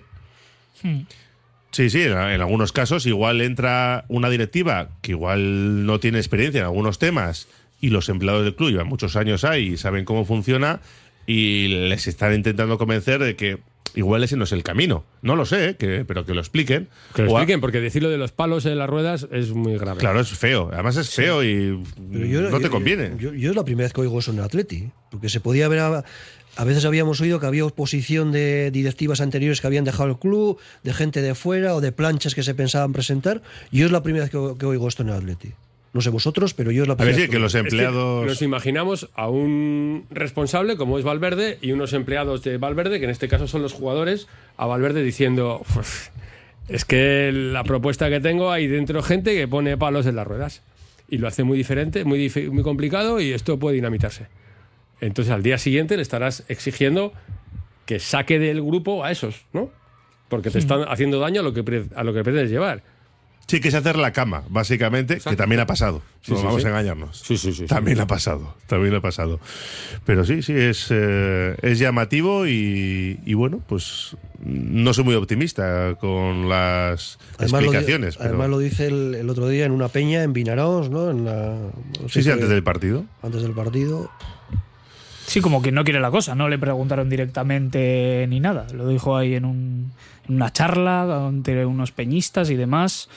Sí, sí, en, en algunos casos igual entra una directiva que igual no tiene experiencia en algunos temas y los empleados del club llevan muchos años ahí y saben cómo funciona y les están intentando convencer de que igual ese no es el camino. No lo sé, que, pero que lo expliquen. Que lo O a- expliquen, porque decirlo de los palos en las ruedas es muy grave. Claro, es feo. Además es feo y Pero yo- no te yo- conviene. Yo, yo es la primera vez que oigo eso en el Atleti, porque se podía ver a, a veces habíamos oído que había oposición de directivas anteriores que habían dejado el club, de gente de fuera o de planchas que se pensaban presentar. Yo es la primera vez que, o- que oigo esto en el Atleti. No sé vosotros, pero yo es la A ver, primera sí, vez que los Es que empleados... nos imaginamos a un responsable como es Valverde y unos empleados de Valverde, que en este caso son los jugadores, a Valverde diciendo: "Uf, es que la propuesta que tengo, hay dentro gente que pone palos en las ruedas y lo hace muy diferente, muy, dif- muy complicado, y esto puede dinamitarse". Entonces al día siguiente le estarás exigiendo que saque del grupo a esos, ¿no? Porque te están haciendo daño a lo que, pre- a lo que pretendes llevar. Sí, que es hacer la cama, básicamente, Exacto. que también ha pasado. Sí, No sí, vamos sí. a engañarnos. Sí, sí, sí. También sí. ha pasado, también ha pasado. Pero sí, sí, es, eh, es llamativo y, y bueno, pues no soy muy optimista con las Además lo di- explicaciones. pero- Además lo dice el, el otro día en una peña en Vinarós, ¿no? En la, no sé sí, sí, qué- antes del partido. Antes del partido. Sí, como que no quiere la cosa, no le preguntaron directamente ni nada. Lo dijo ahí en, un, en una charla entre unos peñistas y demás.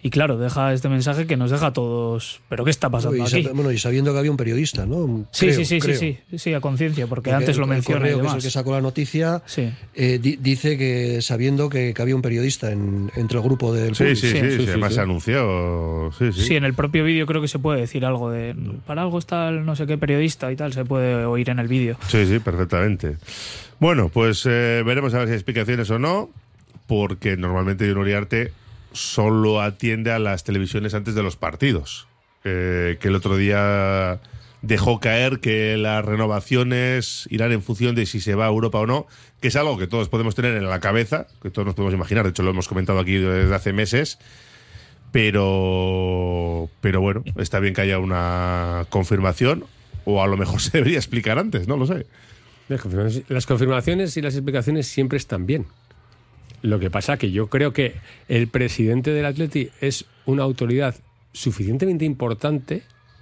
Y claro, deja este mensaje que nos deja a todos. ¿Pero qué está pasando y aquí? sab- Bueno, y sabiendo que había un periodista, ¿no? Sí, Creo, sí, sí, creo. sí, sí, sí, a conciencia, porque, Porque antes el- lo menciona y el correo, que es demás. el que sacó la noticia, Sí. eh, di- dice que sabiendo que, que había un periodista en, entre el grupo del Sí, público. sí, sí, sí, sí, además sí. se anunció. Sí, sí. Sí, en el propio vídeo creo que se puede decir algo de. Para algo está el no sé qué periodista y tal, se puede oír en el vídeo. Sí, sí, perfectamente. Bueno, pues eh, veremos a ver si hay explicaciones o no, porque normalmente Jon Uriarte solo atiende a las televisiones antes de los partidos. Eh, que el otro día dejó caer que las renovaciones irán en función de si se va a Europa o no, que es algo que todos podemos tener en la cabeza, que todos nos podemos imaginar, de hecho lo hemos comentado aquí desde hace meses, pero, pero bueno, está bien que haya una confirmación, o a lo mejor se debería explicar antes, no lo sé. Las confirmaciones, las confirmaciones y las explicaciones siempre están bien. Lo que pasa que yo creo que el presidente del Atleti es una autoridad suficientemente importante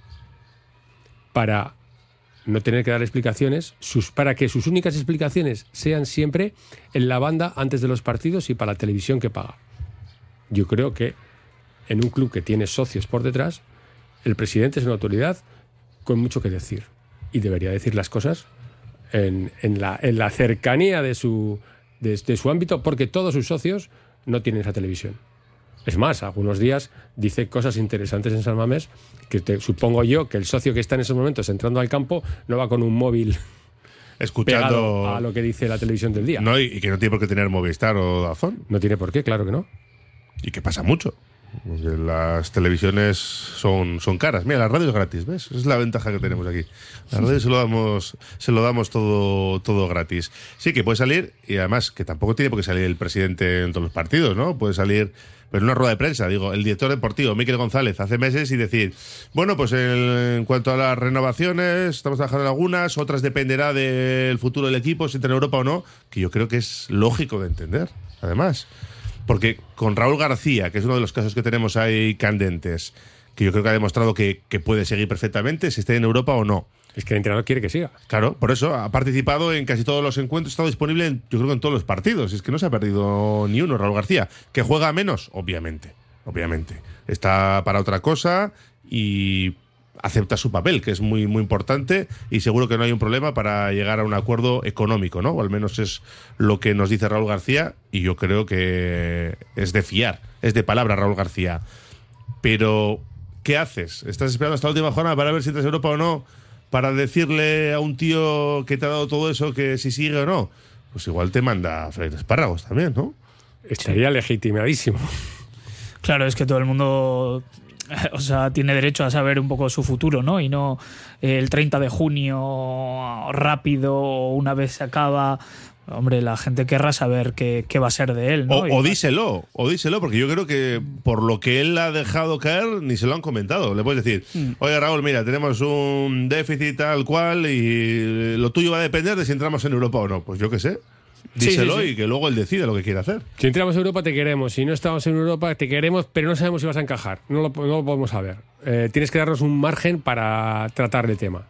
para no tener que dar explicaciones, sus, para que sus únicas explicaciones sean siempre en la banda antes de los partidos y para la televisión que paga. Yo creo que en un club que tiene socios por detrás, el presidente es una autoridad con mucho que decir y debería decir las cosas en, en, la, en la cercanía de su, de, de su ámbito, porque todos sus socios no tienen esa televisión. Es más, algunos días dice cosas interesantes en San Mamés que te, supongo yo que el socio que está en esos momentos entrando al campo no va con un móvil escuchando pegado a lo que dice la televisión del día. No, y, y que no tiene por qué tener Movistar o Dazón. No tiene por qué, claro que no. Y que pasa mucho. Porque las televisiones son, son caras. Mira, la radio es gratis, ¿ves? Esa es la ventaja que tenemos aquí. La radio se lo damos, se lo damos todo, todo gratis. Sí, que puede salir, y además que tampoco tiene por qué salir el presidente en todos los partidos, ¿no? Puede salir en una rueda de prensa, digo, el director deportivo, Miquel González, hace meses, y decir, bueno, pues el, en cuanto a las renovaciones, estamos trabajando en algunas, otras dependerá del futuro del equipo, si entra en Europa o no, que yo creo que es lógico de entender, además. Porque con Raúl García, que es uno de los casos que tenemos ahí candentes, que yo creo que ha demostrado que, que puede seguir perfectamente, si esté en Europa o no. Es que el entrenador quiere que siga. Claro, por eso ha participado en casi todos los encuentros, ha estado disponible, en, yo creo que en todos los partidos. Es que no se ha perdido ni uno, Raúl García. ¿Que juega menos? Obviamente, obviamente. Está para otra cosa y acepta su papel, que es muy, muy importante, y seguro que no hay un problema para llegar a un acuerdo económico, ¿no? O al menos es lo que nos dice Raúl García, y yo creo que es de fiar, es de palabra Raúl García. Pero, ¿qué haces? ¿Estás esperando hasta la última jornada para ver si entras a Europa o no? Para decirle a un tío que te ha dado todo eso que si sigue o no. Pues igual te manda a freír espárragos también, ¿no? Estaría sí. legitimadísimo. Claro, es que todo el mundo, o sea, tiene derecho a saber un poco su futuro, ¿no? Y no el treinta de junio rápido, una vez se acaba. Hombre, la gente querrá saber qué, qué va a ser de él, ¿no? O, o díselo, o díselo, porque yo creo que por lo que él ha dejado caer, ni se lo han comentado. Le puedes decir, mm. oye Raúl, mira, tenemos un déficit tal cual y lo tuyo va a depender de si entramos en Europa o no. Pues yo qué sé. Díselo sí, sí, sí. Y que luego él decida lo que quiere hacer. Si entramos en Europa te queremos, si no estamos en Europa te queremos, pero no sabemos si vas a encajar. No lo, no lo podemos saber. Eh, tienes que darnos un margen para tratar el tema.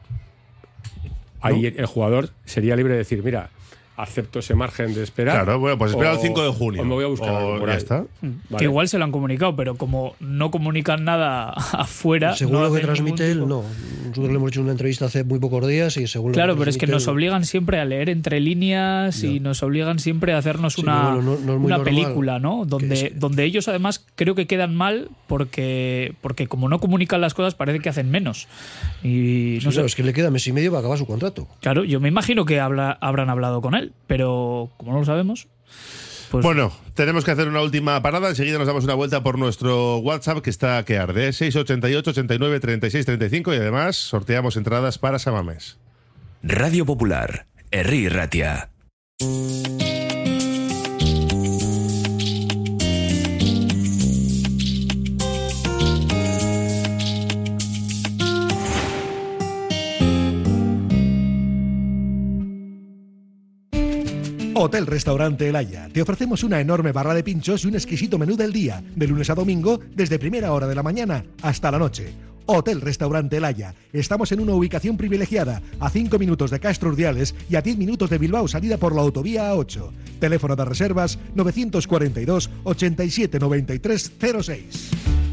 Ahí ¿No? el jugador sería libre de decir, mira, acepto ese margen de esperar. Claro, bueno, pues espera el cinco de junio. O me voy a buscar algo por ya ahí. está. Vale. Que igual se lo han comunicado, pero como no comunican nada afuera. Según no lo que transmite él, no. Nosotros le hemos hecho una entrevista hace muy pocos días y según Claro, lo que pero es que nos él... obligan siempre a leer entre líneas ya. y nos obligan siempre a hacernos sí, una, bueno, no, no es muy una normal. película, ¿no? Donde, es... donde ellos además creo que quedan mal porque, porque como no comunican las cosas parece que hacen menos. Y no sí, sé. Claro, es que le queda mes y medio para acabar su contrato. Claro, yo me imagino que habla, habrán hablado con él, pero como no lo sabemos. Pues... Bueno, tenemos que hacer una última parada. Enseguida nos damos una vuelta por nuestro WhatsApp que está que arde, seis ocho ocho, ochenta y nueve, treinta y seis, treinta y cinco, y además sorteamos entradas para San Mamés. Radio Popular, Herri Ratia. Hotel Restaurante El Haya. Te ofrecemos una enorme barra de pinchos y un exquisito menú del día, de lunes a domingo, desde primera hora de la mañana hasta la noche. Hotel Restaurante El Haya. Estamos en una ubicación privilegiada, a cinco minutos de Castro Urdiales y a diez minutos de Bilbao, salida por la autovía A ocho. Teléfono de reservas novecientos cuarenta y dos, ochenta y siete, noventa y tres, cero seis.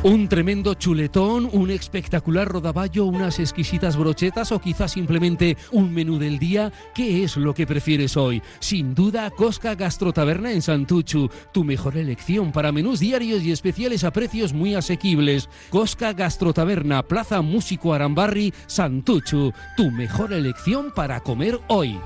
Un tremendo chuletón, un espectacular rodaballo, unas exquisitas brochetas o quizás simplemente un menú del día. ¿Qué es lo que prefieres hoy? Sin duda, Cosca Gastrotaberna en Santuchu, tu mejor elección para menús diarios y especiales a precios muy asequibles. Cosca Gastrotaberna, Plaza Músico Arambarri, Santuchu, tu mejor elección para comer hoy.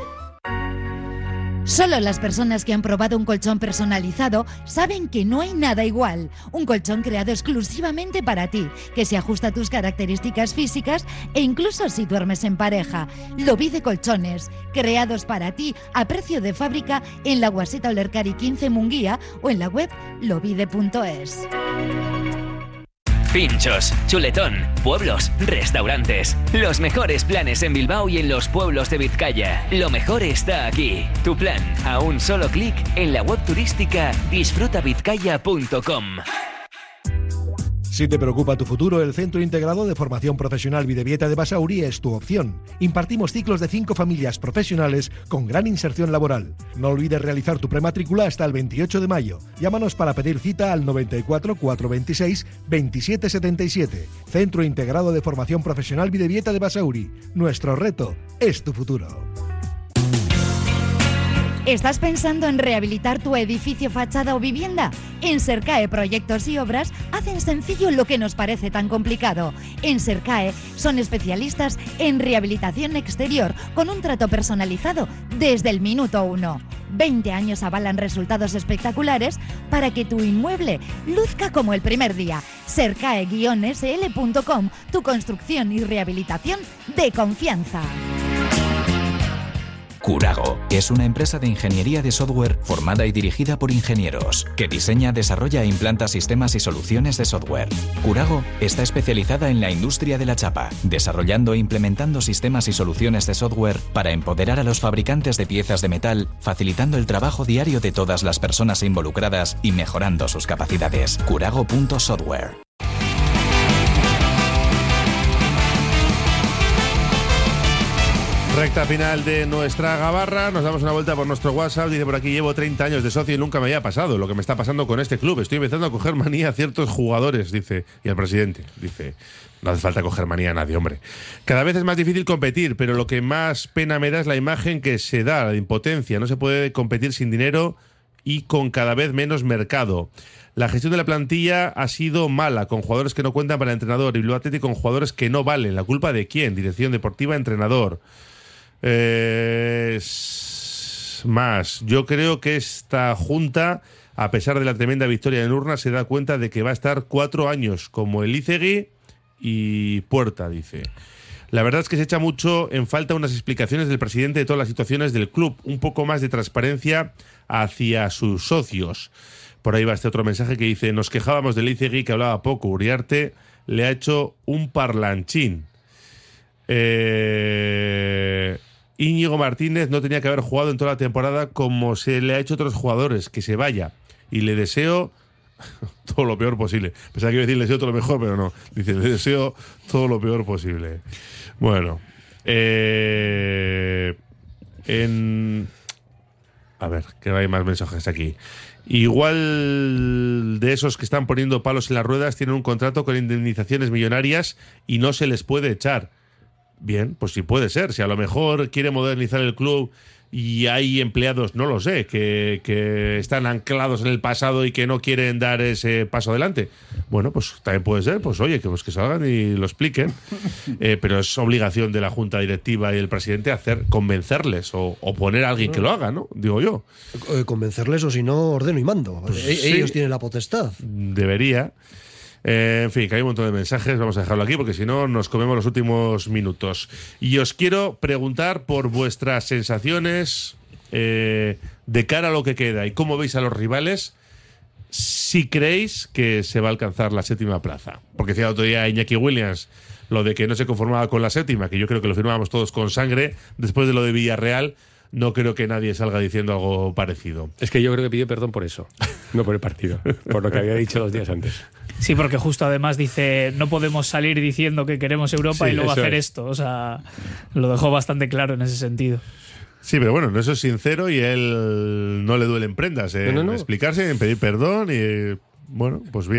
Solo las personas que han probado un colchón personalizado saben que no hay nada igual. Un colchón creado exclusivamente para ti, que se ajusta a tus características físicas e incluso si duermes en pareja. Lobide Colchones, creados para ti a precio de fábrica en la Guaseta Olercari quince Munguía o en la web lobide punto es. Pinchos, chuletón, pueblos, restaurantes. Los mejores planes en Bilbao y en los pueblos de Vizcaya. Lo mejor está aquí. Tu plan, a un solo clic en la web turística disfruta vizcaya punto com. Si te preocupa tu futuro, el Centro Integrado de Formación Profesional Bidebieta de Basauri es tu opción. Impartimos ciclos de cinco familias profesionales con gran inserción laboral. No olvides realizar tu prematrícula hasta el veintiocho de mayo. Llámanos para pedir cita al noventa y cuatro, cuatrocientos veintiséis, veintisiete setenta y siete. Centro Integrado de Formación Profesional Bidebieta de Basauri. Nuestro reto es tu futuro. ¿Estás pensando en rehabilitar tu edificio, fachada o vivienda? En Sercae Proyectos y Obras hacen sencillo lo que nos parece tan complicado. En Sercae son especialistas en rehabilitación exterior con un trato personalizado desde el minuto uno. veinte años avalan resultados espectaculares para que tu inmueble luzca como el primer día. Sercae guion ese ele punto com, tu construcción y rehabilitación de confianza. Curago es una empresa de ingeniería de software formada y dirigida por ingenieros, que diseña, desarrolla e implanta sistemas y soluciones de software. Curago está especializada en la industria de la chapa, desarrollando e implementando sistemas y soluciones de software para empoderar a los fabricantes de piezas de metal, facilitando el trabajo diario de todas las personas involucradas y mejorando sus capacidades. Curago punto software. Recta final de nuestra gabarra, nos damos una vuelta por nuestro WhatsApp. Dice por aquí: llevo treinta años de socio y nunca me había pasado lo que me está pasando con este club. Estoy empezando a coger manía a ciertos jugadores, dice. Y al presidente, dice: no hace falta coger manía a nadie, hombre. Cada vez es más difícil competir, pero lo que más pena me da es la imagen que se da, la impotencia. No se puede competir sin dinero y con cada vez menos mercado. La gestión de la plantilla ha sido mala, con jugadores que no cuentan para el entrenador, y Bilbao Athletic con jugadores que no valen. ¿La culpa de quién? Dirección deportiva, entrenador. Eh, más, yo creo que esta junta, a pesar de la tremenda victoria en urna, se da cuenta de que va a estar cuatro años como Elizegui y Puerta, dice. La verdad es que se echa mucho en falta unas explicaciones del presidente de todas las situaciones del club, un poco más de transparencia hacia sus socios. Por ahí va este otro mensaje que dice: nos quejábamos de Elizegui, que hablaba poco. Uriarte le ha hecho un parlanchín. Eh... Íñigo Martínez no tenía que haber jugado en toda la temporada como se le ha hecho a otros jugadores. Que se vaya. Y le deseo todo lo peor posible. Pensaba que iba a decir: le deseo todo lo mejor, pero no. Dice: le deseo todo lo peor posible. Bueno. Eh, en... A ver, que hay más mensajes aquí. Igual de esos que están poniendo palos en las ruedas tienen un contrato con indemnizaciones millonarias y no se les puede echar. Bien, pues sí puede ser. Si a lo mejor quiere modernizar el club y hay empleados, no lo sé, que, que están anclados en el pasado y que no quieren dar ese paso adelante. Bueno, pues también puede ser. Pues oye, que, pues que salgan y lo expliquen. Eh, pero es obligación de la Junta Directiva y el presidente hacer, convencerles o, o poner a alguien que lo haga, ¿no? Digo yo. Eh, convencerles, o si no, ordeno y mando. Pues e- sí, ellos tienen la potestad. Debería. Eh, en fin, que hay un montón de mensajes, vamos a dejarlo aquí porque si no nos comemos los últimos minutos. Y os quiero preguntar por vuestras sensaciones eh, de cara a lo que queda y cómo veis a los rivales, si creéis que se va a alcanzar la séptima plaza. Porque decía el otro día Iñaki Williams lo de que no se conformaba con la séptima, que yo creo que lo firmábamos todos con sangre. Después de lo de Villarreal, no creo que nadie salga diciendo algo parecido. Es que yo creo que pidió perdón por eso, no por el partido, por lo que había dicho los días antes. Sí, porque justo además dice: no podemos salir diciendo que queremos Europa sí, y luego hacer es. esto. O sea, lo dejó bastante claro en ese sentido. Sí, pero bueno, eso es sincero y él no le duelen prendas, ¿eh? No, no, no. En explicarse, en pedir perdón y bueno, pues bien.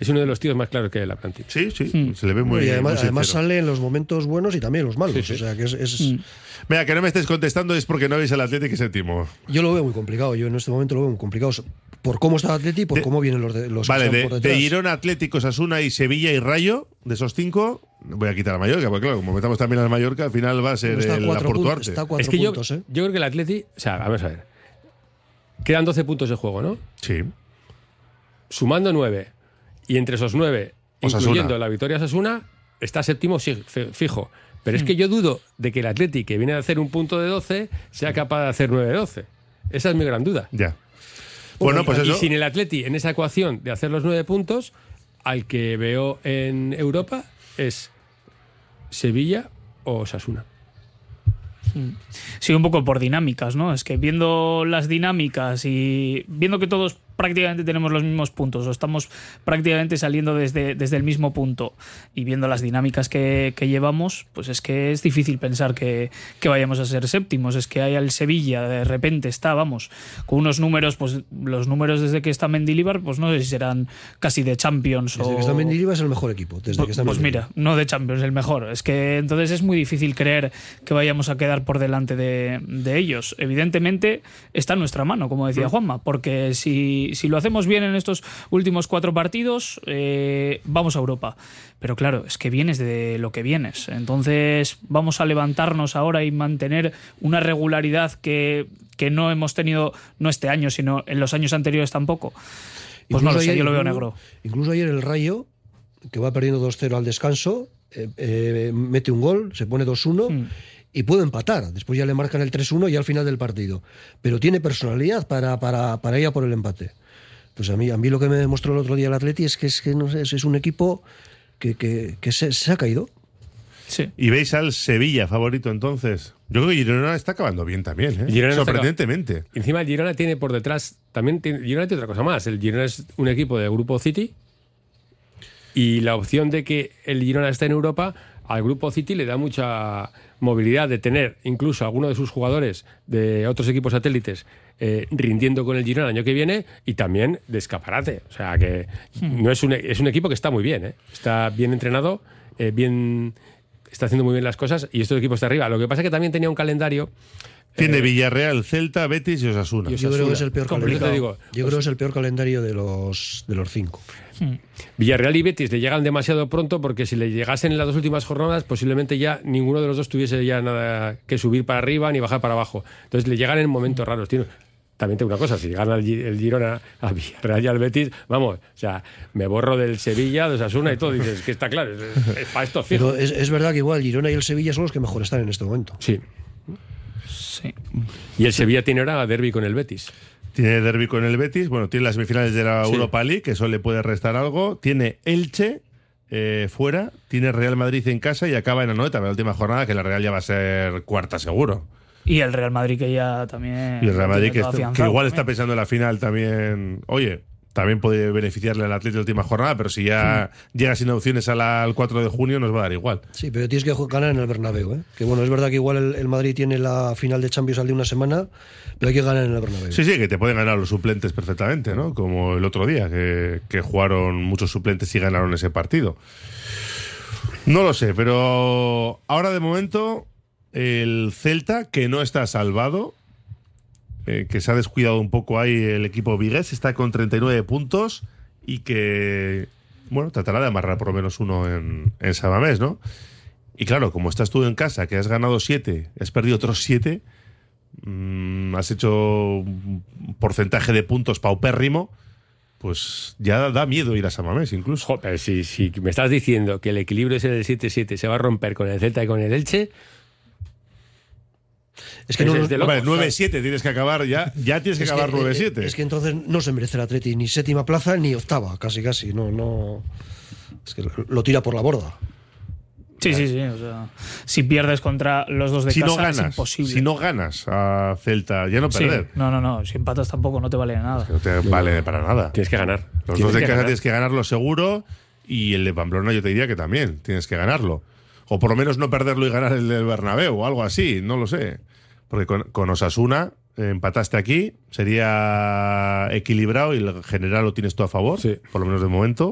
es uno de los tíos más claros que hay en la plantilla. Sí, sí, mm. se le ve muy Y además, muy además sale en los momentos buenos y también los malos. Sí, sí. O sea, que es... es... Mm. Mira, que no me estés contestando es porque no veis al Atlético y séptimo. Yo lo veo muy complicado. Yo en este momento lo veo muy complicado. Por cómo está el Atlético y por de, cómo vienen los, de, los vale, que están de, por detrás. de Girona, Atlético, Osasuna y Sevilla y Rayo, de esos cinco, voy a quitar a Mallorca, porque claro, como metamos también al Mallorca, al final va a ser el Portuarte. Está a cuatro es que puntos, yo, ¿eh? yo creo que el Atleti, o sea, vamos a ver. Quedan doce puntos de juego, ¿no? Sí. Sumando nueve. Y entre esos nueve, Osasuna. incluyendo la victoria Osasuna, está séptimo fijo. Pero es que yo dudo de que el Atleti, que viene a hacer un punto de doce, sea capaz de hacer nueve de doce. Esa es mi gran duda. Ya. Bueno, pues y eso. sin el Atleti en esa ecuación de hacer los nueve puntos, al que veo en Europa es Sevilla o Osasuna. Sí, un poco por dinámicas, ¿no? Es que viendo las dinámicas y viendo que todos prácticamente tenemos los mismos puntos o estamos prácticamente saliendo desde, desde el mismo punto y viendo las dinámicas que, que llevamos, pues es que es difícil pensar que, que vayamos a ser séptimos. Es que hay al Sevilla, de repente está, vamos, con unos números, pues los números desde que está Mendilibar, pues no sé si serán casi de Champions. Desde o... que está Mendilibar es el mejor equipo. Desde pues que está pues mira, no de Champions, el mejor. Es que entonces es muy difícil creer que vayamos a quedar por delante de, de ellos. Evidentemente está en nuestra mano, como decía Juanma, porque si Si lo hacemos bien en estos últimos cuatro partidos, eh, vamos a Europa. Pero claro, es que vienes de lo que vienes. Entonces vamos a levantarnos ahora y mantener una regularidad que, que no hemos tenido, no este año, sino en los años anteriores tampoco. Pues incluso no lo sé, ayer, yo lo veo negro. Incluso ayer el Rayo, que va perdiendo dos cero al descanso, eh, eh, mete un gol, se pone dos uno... Mm. Y puede empatar, después ya le marcan el tres uno y al final del partido. Pero tiene personalidad para, para, para ir a por el empate. Pues a mí, a mí lo que me demostró el otro día el Atleti es que, es, que no sé, es un equipo que, que, que se, se ha caído. Sí. ¿Y veis al Sevilla favorito entonces? Yo creo que Girona está acabando bien también, ¿eh? Girona sorprendentemente. Está... Encima el Girona tiene por detrás, también tiene, Girona tiene otra cosa más. El Girona es un equipo de Grupo City y la opción de que el Girona esté en Europa al Grupo City le da mucha movilidad de tener incluso a alguno de sus jugadores de otros equipos satélites eh, rindiendo con el Girona el año que viene y también de escaparate. O sea que no es un, es un equipo que está muy bien, ¿eh? Está bien entrenado, eh, bien, está haciendo muy bien las cosas y estos equipos de arriba. Lo que pasa es que también tenía un calendario. Tiene eh, Villarreal, Celta, Betis y Osasuna. Yo creo que es el peor calendario. Digo, Yo creo que es el peor calendario de los de los cinco. Villarreal y Betis le llegan demasiado pronto porque si le llegasen en las dos últimas jornadas posiblemente ya ninguno de los dos tuviese ya nada que subir para arriba ni bajar para abajo. Entonces le llegan en momentos raros. Tiene, también tengo una cosa, si gana el, el Girona a Villarreal y al Betis, vamos, o sea, me borro del Sevilla, de Osasuna y todo, dices que está claro, es, es para esto fijo. Pero es, es verdad que igual el Girona y el Sevilla son los que mejor están en este momento. Sí. Sí. Y el Sevilla tiene ahora derbi con el Betis. Tiene derbi con el Betis, bueno, tiene las semifinales de la Sí. Europa League, que eso le puede restar algo. Tiene Elche eh, fuera, tiene Real Madrid en casa y acaba en Anoeta, la última jornada, que la Real ya va a ser cuarta seguro. Y el Real Madrid que ya también... Y el Real Madrid que, todo está- que afianzado igual también. está pensando en la final también. Oye, también puede beneficiarle al Atlético la última jornada, pero si ya llega sin opciones a la- al cuatro de junio nos va a dar igual. Sí, pero tienes que ganar en el Bernabéu, ¿eh? Que bueno, es verdad que igual el, el Madrid tiene la final de Champions al de una semana, pero hay que ganar en el Bernabéu. Sí, sí, que te pueden ganar los suplentes perfectamente, ¿no? Como el otro día, que, que jugaron muchos suplentes y ganaron ese partido. No lo sé, pero ahora de momento el Celta, que no está salvado, eh, que se ha descuidado un poco ahí el equipo vigués, está con treinta y nueve puntos y que, bueno, tratará de amarrar por lo menos uno en, en San Mamés, ¿no? Y claro, como estás tú en casa, que has ganado siete, has perdido otros siete, mmm, has hecho un porcentaje de puntos paupérrimo, pues ya da miedo ir a San Mamés incluso. Joder, si, si me estás diciendo que el equilibrio ese del siete siete se va a romper con el Celta y con el Elche... Es que no, es de locos, Hombre, nueve siete tienes que acabar ya, ya tienes que es acabar que, nueve eh, siete. Es que entonces no se merece el Atleti ni séptima plaza ni octava, casi casi, no, no. Es que lo, lo tira por la borda. Sí, sí, sí. O sea, si pierdes contra los dos de si casa no ganas, es imposible. si no ganas a Celta, ya no Sí, perder. no, no, no. Si empatas tampoco no te vale de nada. No te vale para nada. Tienes que ganar. Los Tienes dos de que casa ganar. tienes que ganarlo seguro y el de Pamplona yo te diría que también tienes que ganarlo. O por lo menos no perderlo y ganar el del Bernabéu o algo así, no lo sé. Porque con, con Osasuna eh, empataste aquí, sería equilibrado y el general lo tienes tú a favor, Sí. por lo menos de momento.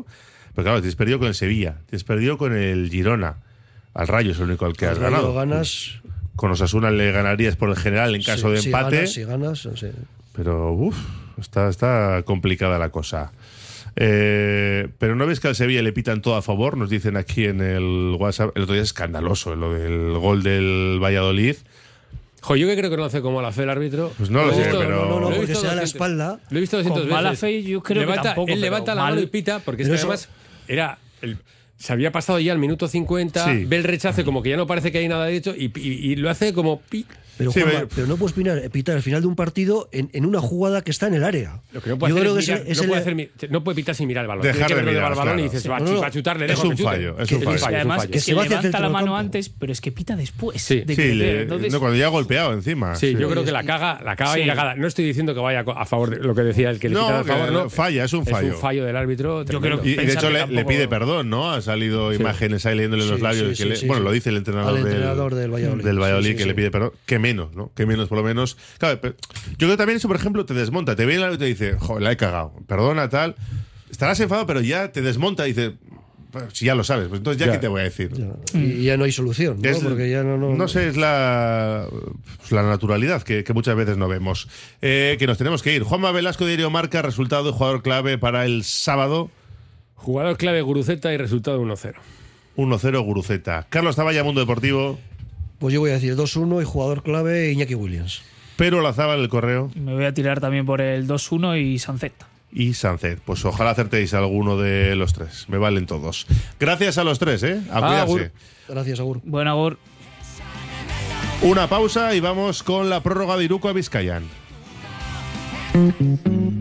Pero claro, tienes perdido con el Sevilla, tienes perdido con el Girona. Al Rayo es el único al que Al has Rayo ganado. ganas. Con Osasuna le ganarías por el general en caso Sí, de si empate. ganas, si ganas, sí. Pero, uff, está, está complicada la cosa. Eh, pero ¿no ves que al Sevilla le pitan todo a favor? Nos dicen aquí en el WhatsApp. El otro día es escandaloso lo del gol del Valladolid. Jo, yo que creo que no hace como la fe el árbitro. Pues no lo sé, pero... No, no, no, Lo he porque visto se da la doscientos espalda. Lo he visto doscientas Con veces. mala fe yo creo levanta, que tampoco. Él pero levanta la mal- mano y pita, porque es Pero que eso- además era... El, se había pasado ya al minuto cincuenta, Sí. ve el rechace como que ya no parece que hay nada derecho y, y, y lo hace como... pi. Pero, Sí, Juanma, me- pero no puedes pitar, pitar al final de un partido en, en una jugada que está en el área. Lo que no puede Yo hacer creo es que mirar, es no, el- puede hacer mi- no puede pitar sin mirar el balón. Dejar Tiene que de ver dónde va mirar, el balón claro. y dices, Sí. va, No, no, va a chutarle es lejos, un que chute. fallo, es Que- un es fallo. es un Además, fallo. que es se que va hacia el levanta centro la del mano campo. antes, pero es que pita después. Sí. de Sí, que- le- entonces- no, cuando ya ha golpeado encima. Sí, yo creo que la caga, la caga Sí. y cagada. No estoy diciendo que vaya a favor de lo que decía el que le No, quitan a que favor, no. falla, es un fallo. Es un fallo del árbitro. Yo tremendo. creo Y, y de Pensar hecho que le, tampoco- le pide perdón, ¿no? Han salido Sí. imágenes ahí leyéndole los Sí, labios. sí, que le- sí, bueno, sí. lo dice el entrenador, Al del, entrenador del Valladolid. del Valladolid, Sí, sí, que sí. le pide perdón. Que menos, ¿no? Que menos, por lo menos. Claro, pero yo creo que también eso, por ejemplo, te desmonta. Te viene el árbitro y te dice, joder, la he cagado. Perdona, tal. Estarás enfadado, pero ya te desmonta y dice, bueno, si ya lo sabes, pues entonces ya, Ya. ¿qué te voy a decir? Ya. Y ya no hay solución, ¿no? Es- Porque ya no, no, no sé, es la, pues, la naturalidad que, que muchas veces no vemos. Eh, que nos tenemos que ir. Juanma Velasco, Diario Marca, resultado y jugador clave para el sábado. Jugador clave Guruceta y resultado uno cero. uno cero Guruceta. Carlos Zavalla, Mundo Deportivo. Pues yo voy a decir dos uno y jugador clave Iñaki Williams. Pero Lazábal, el Correo. Me voy a tirar también por el dos uno y Sancet. Y Sánchez. Pues ojalá acertéis alguno de los tres. Me valen todos. Gracias a los tres, ¿eh? A Ah, cuidarse. Agur. Gracias, Agur. Buen Agur. Una pausa y vamos con la prórroga de Iruko a Vizcayan.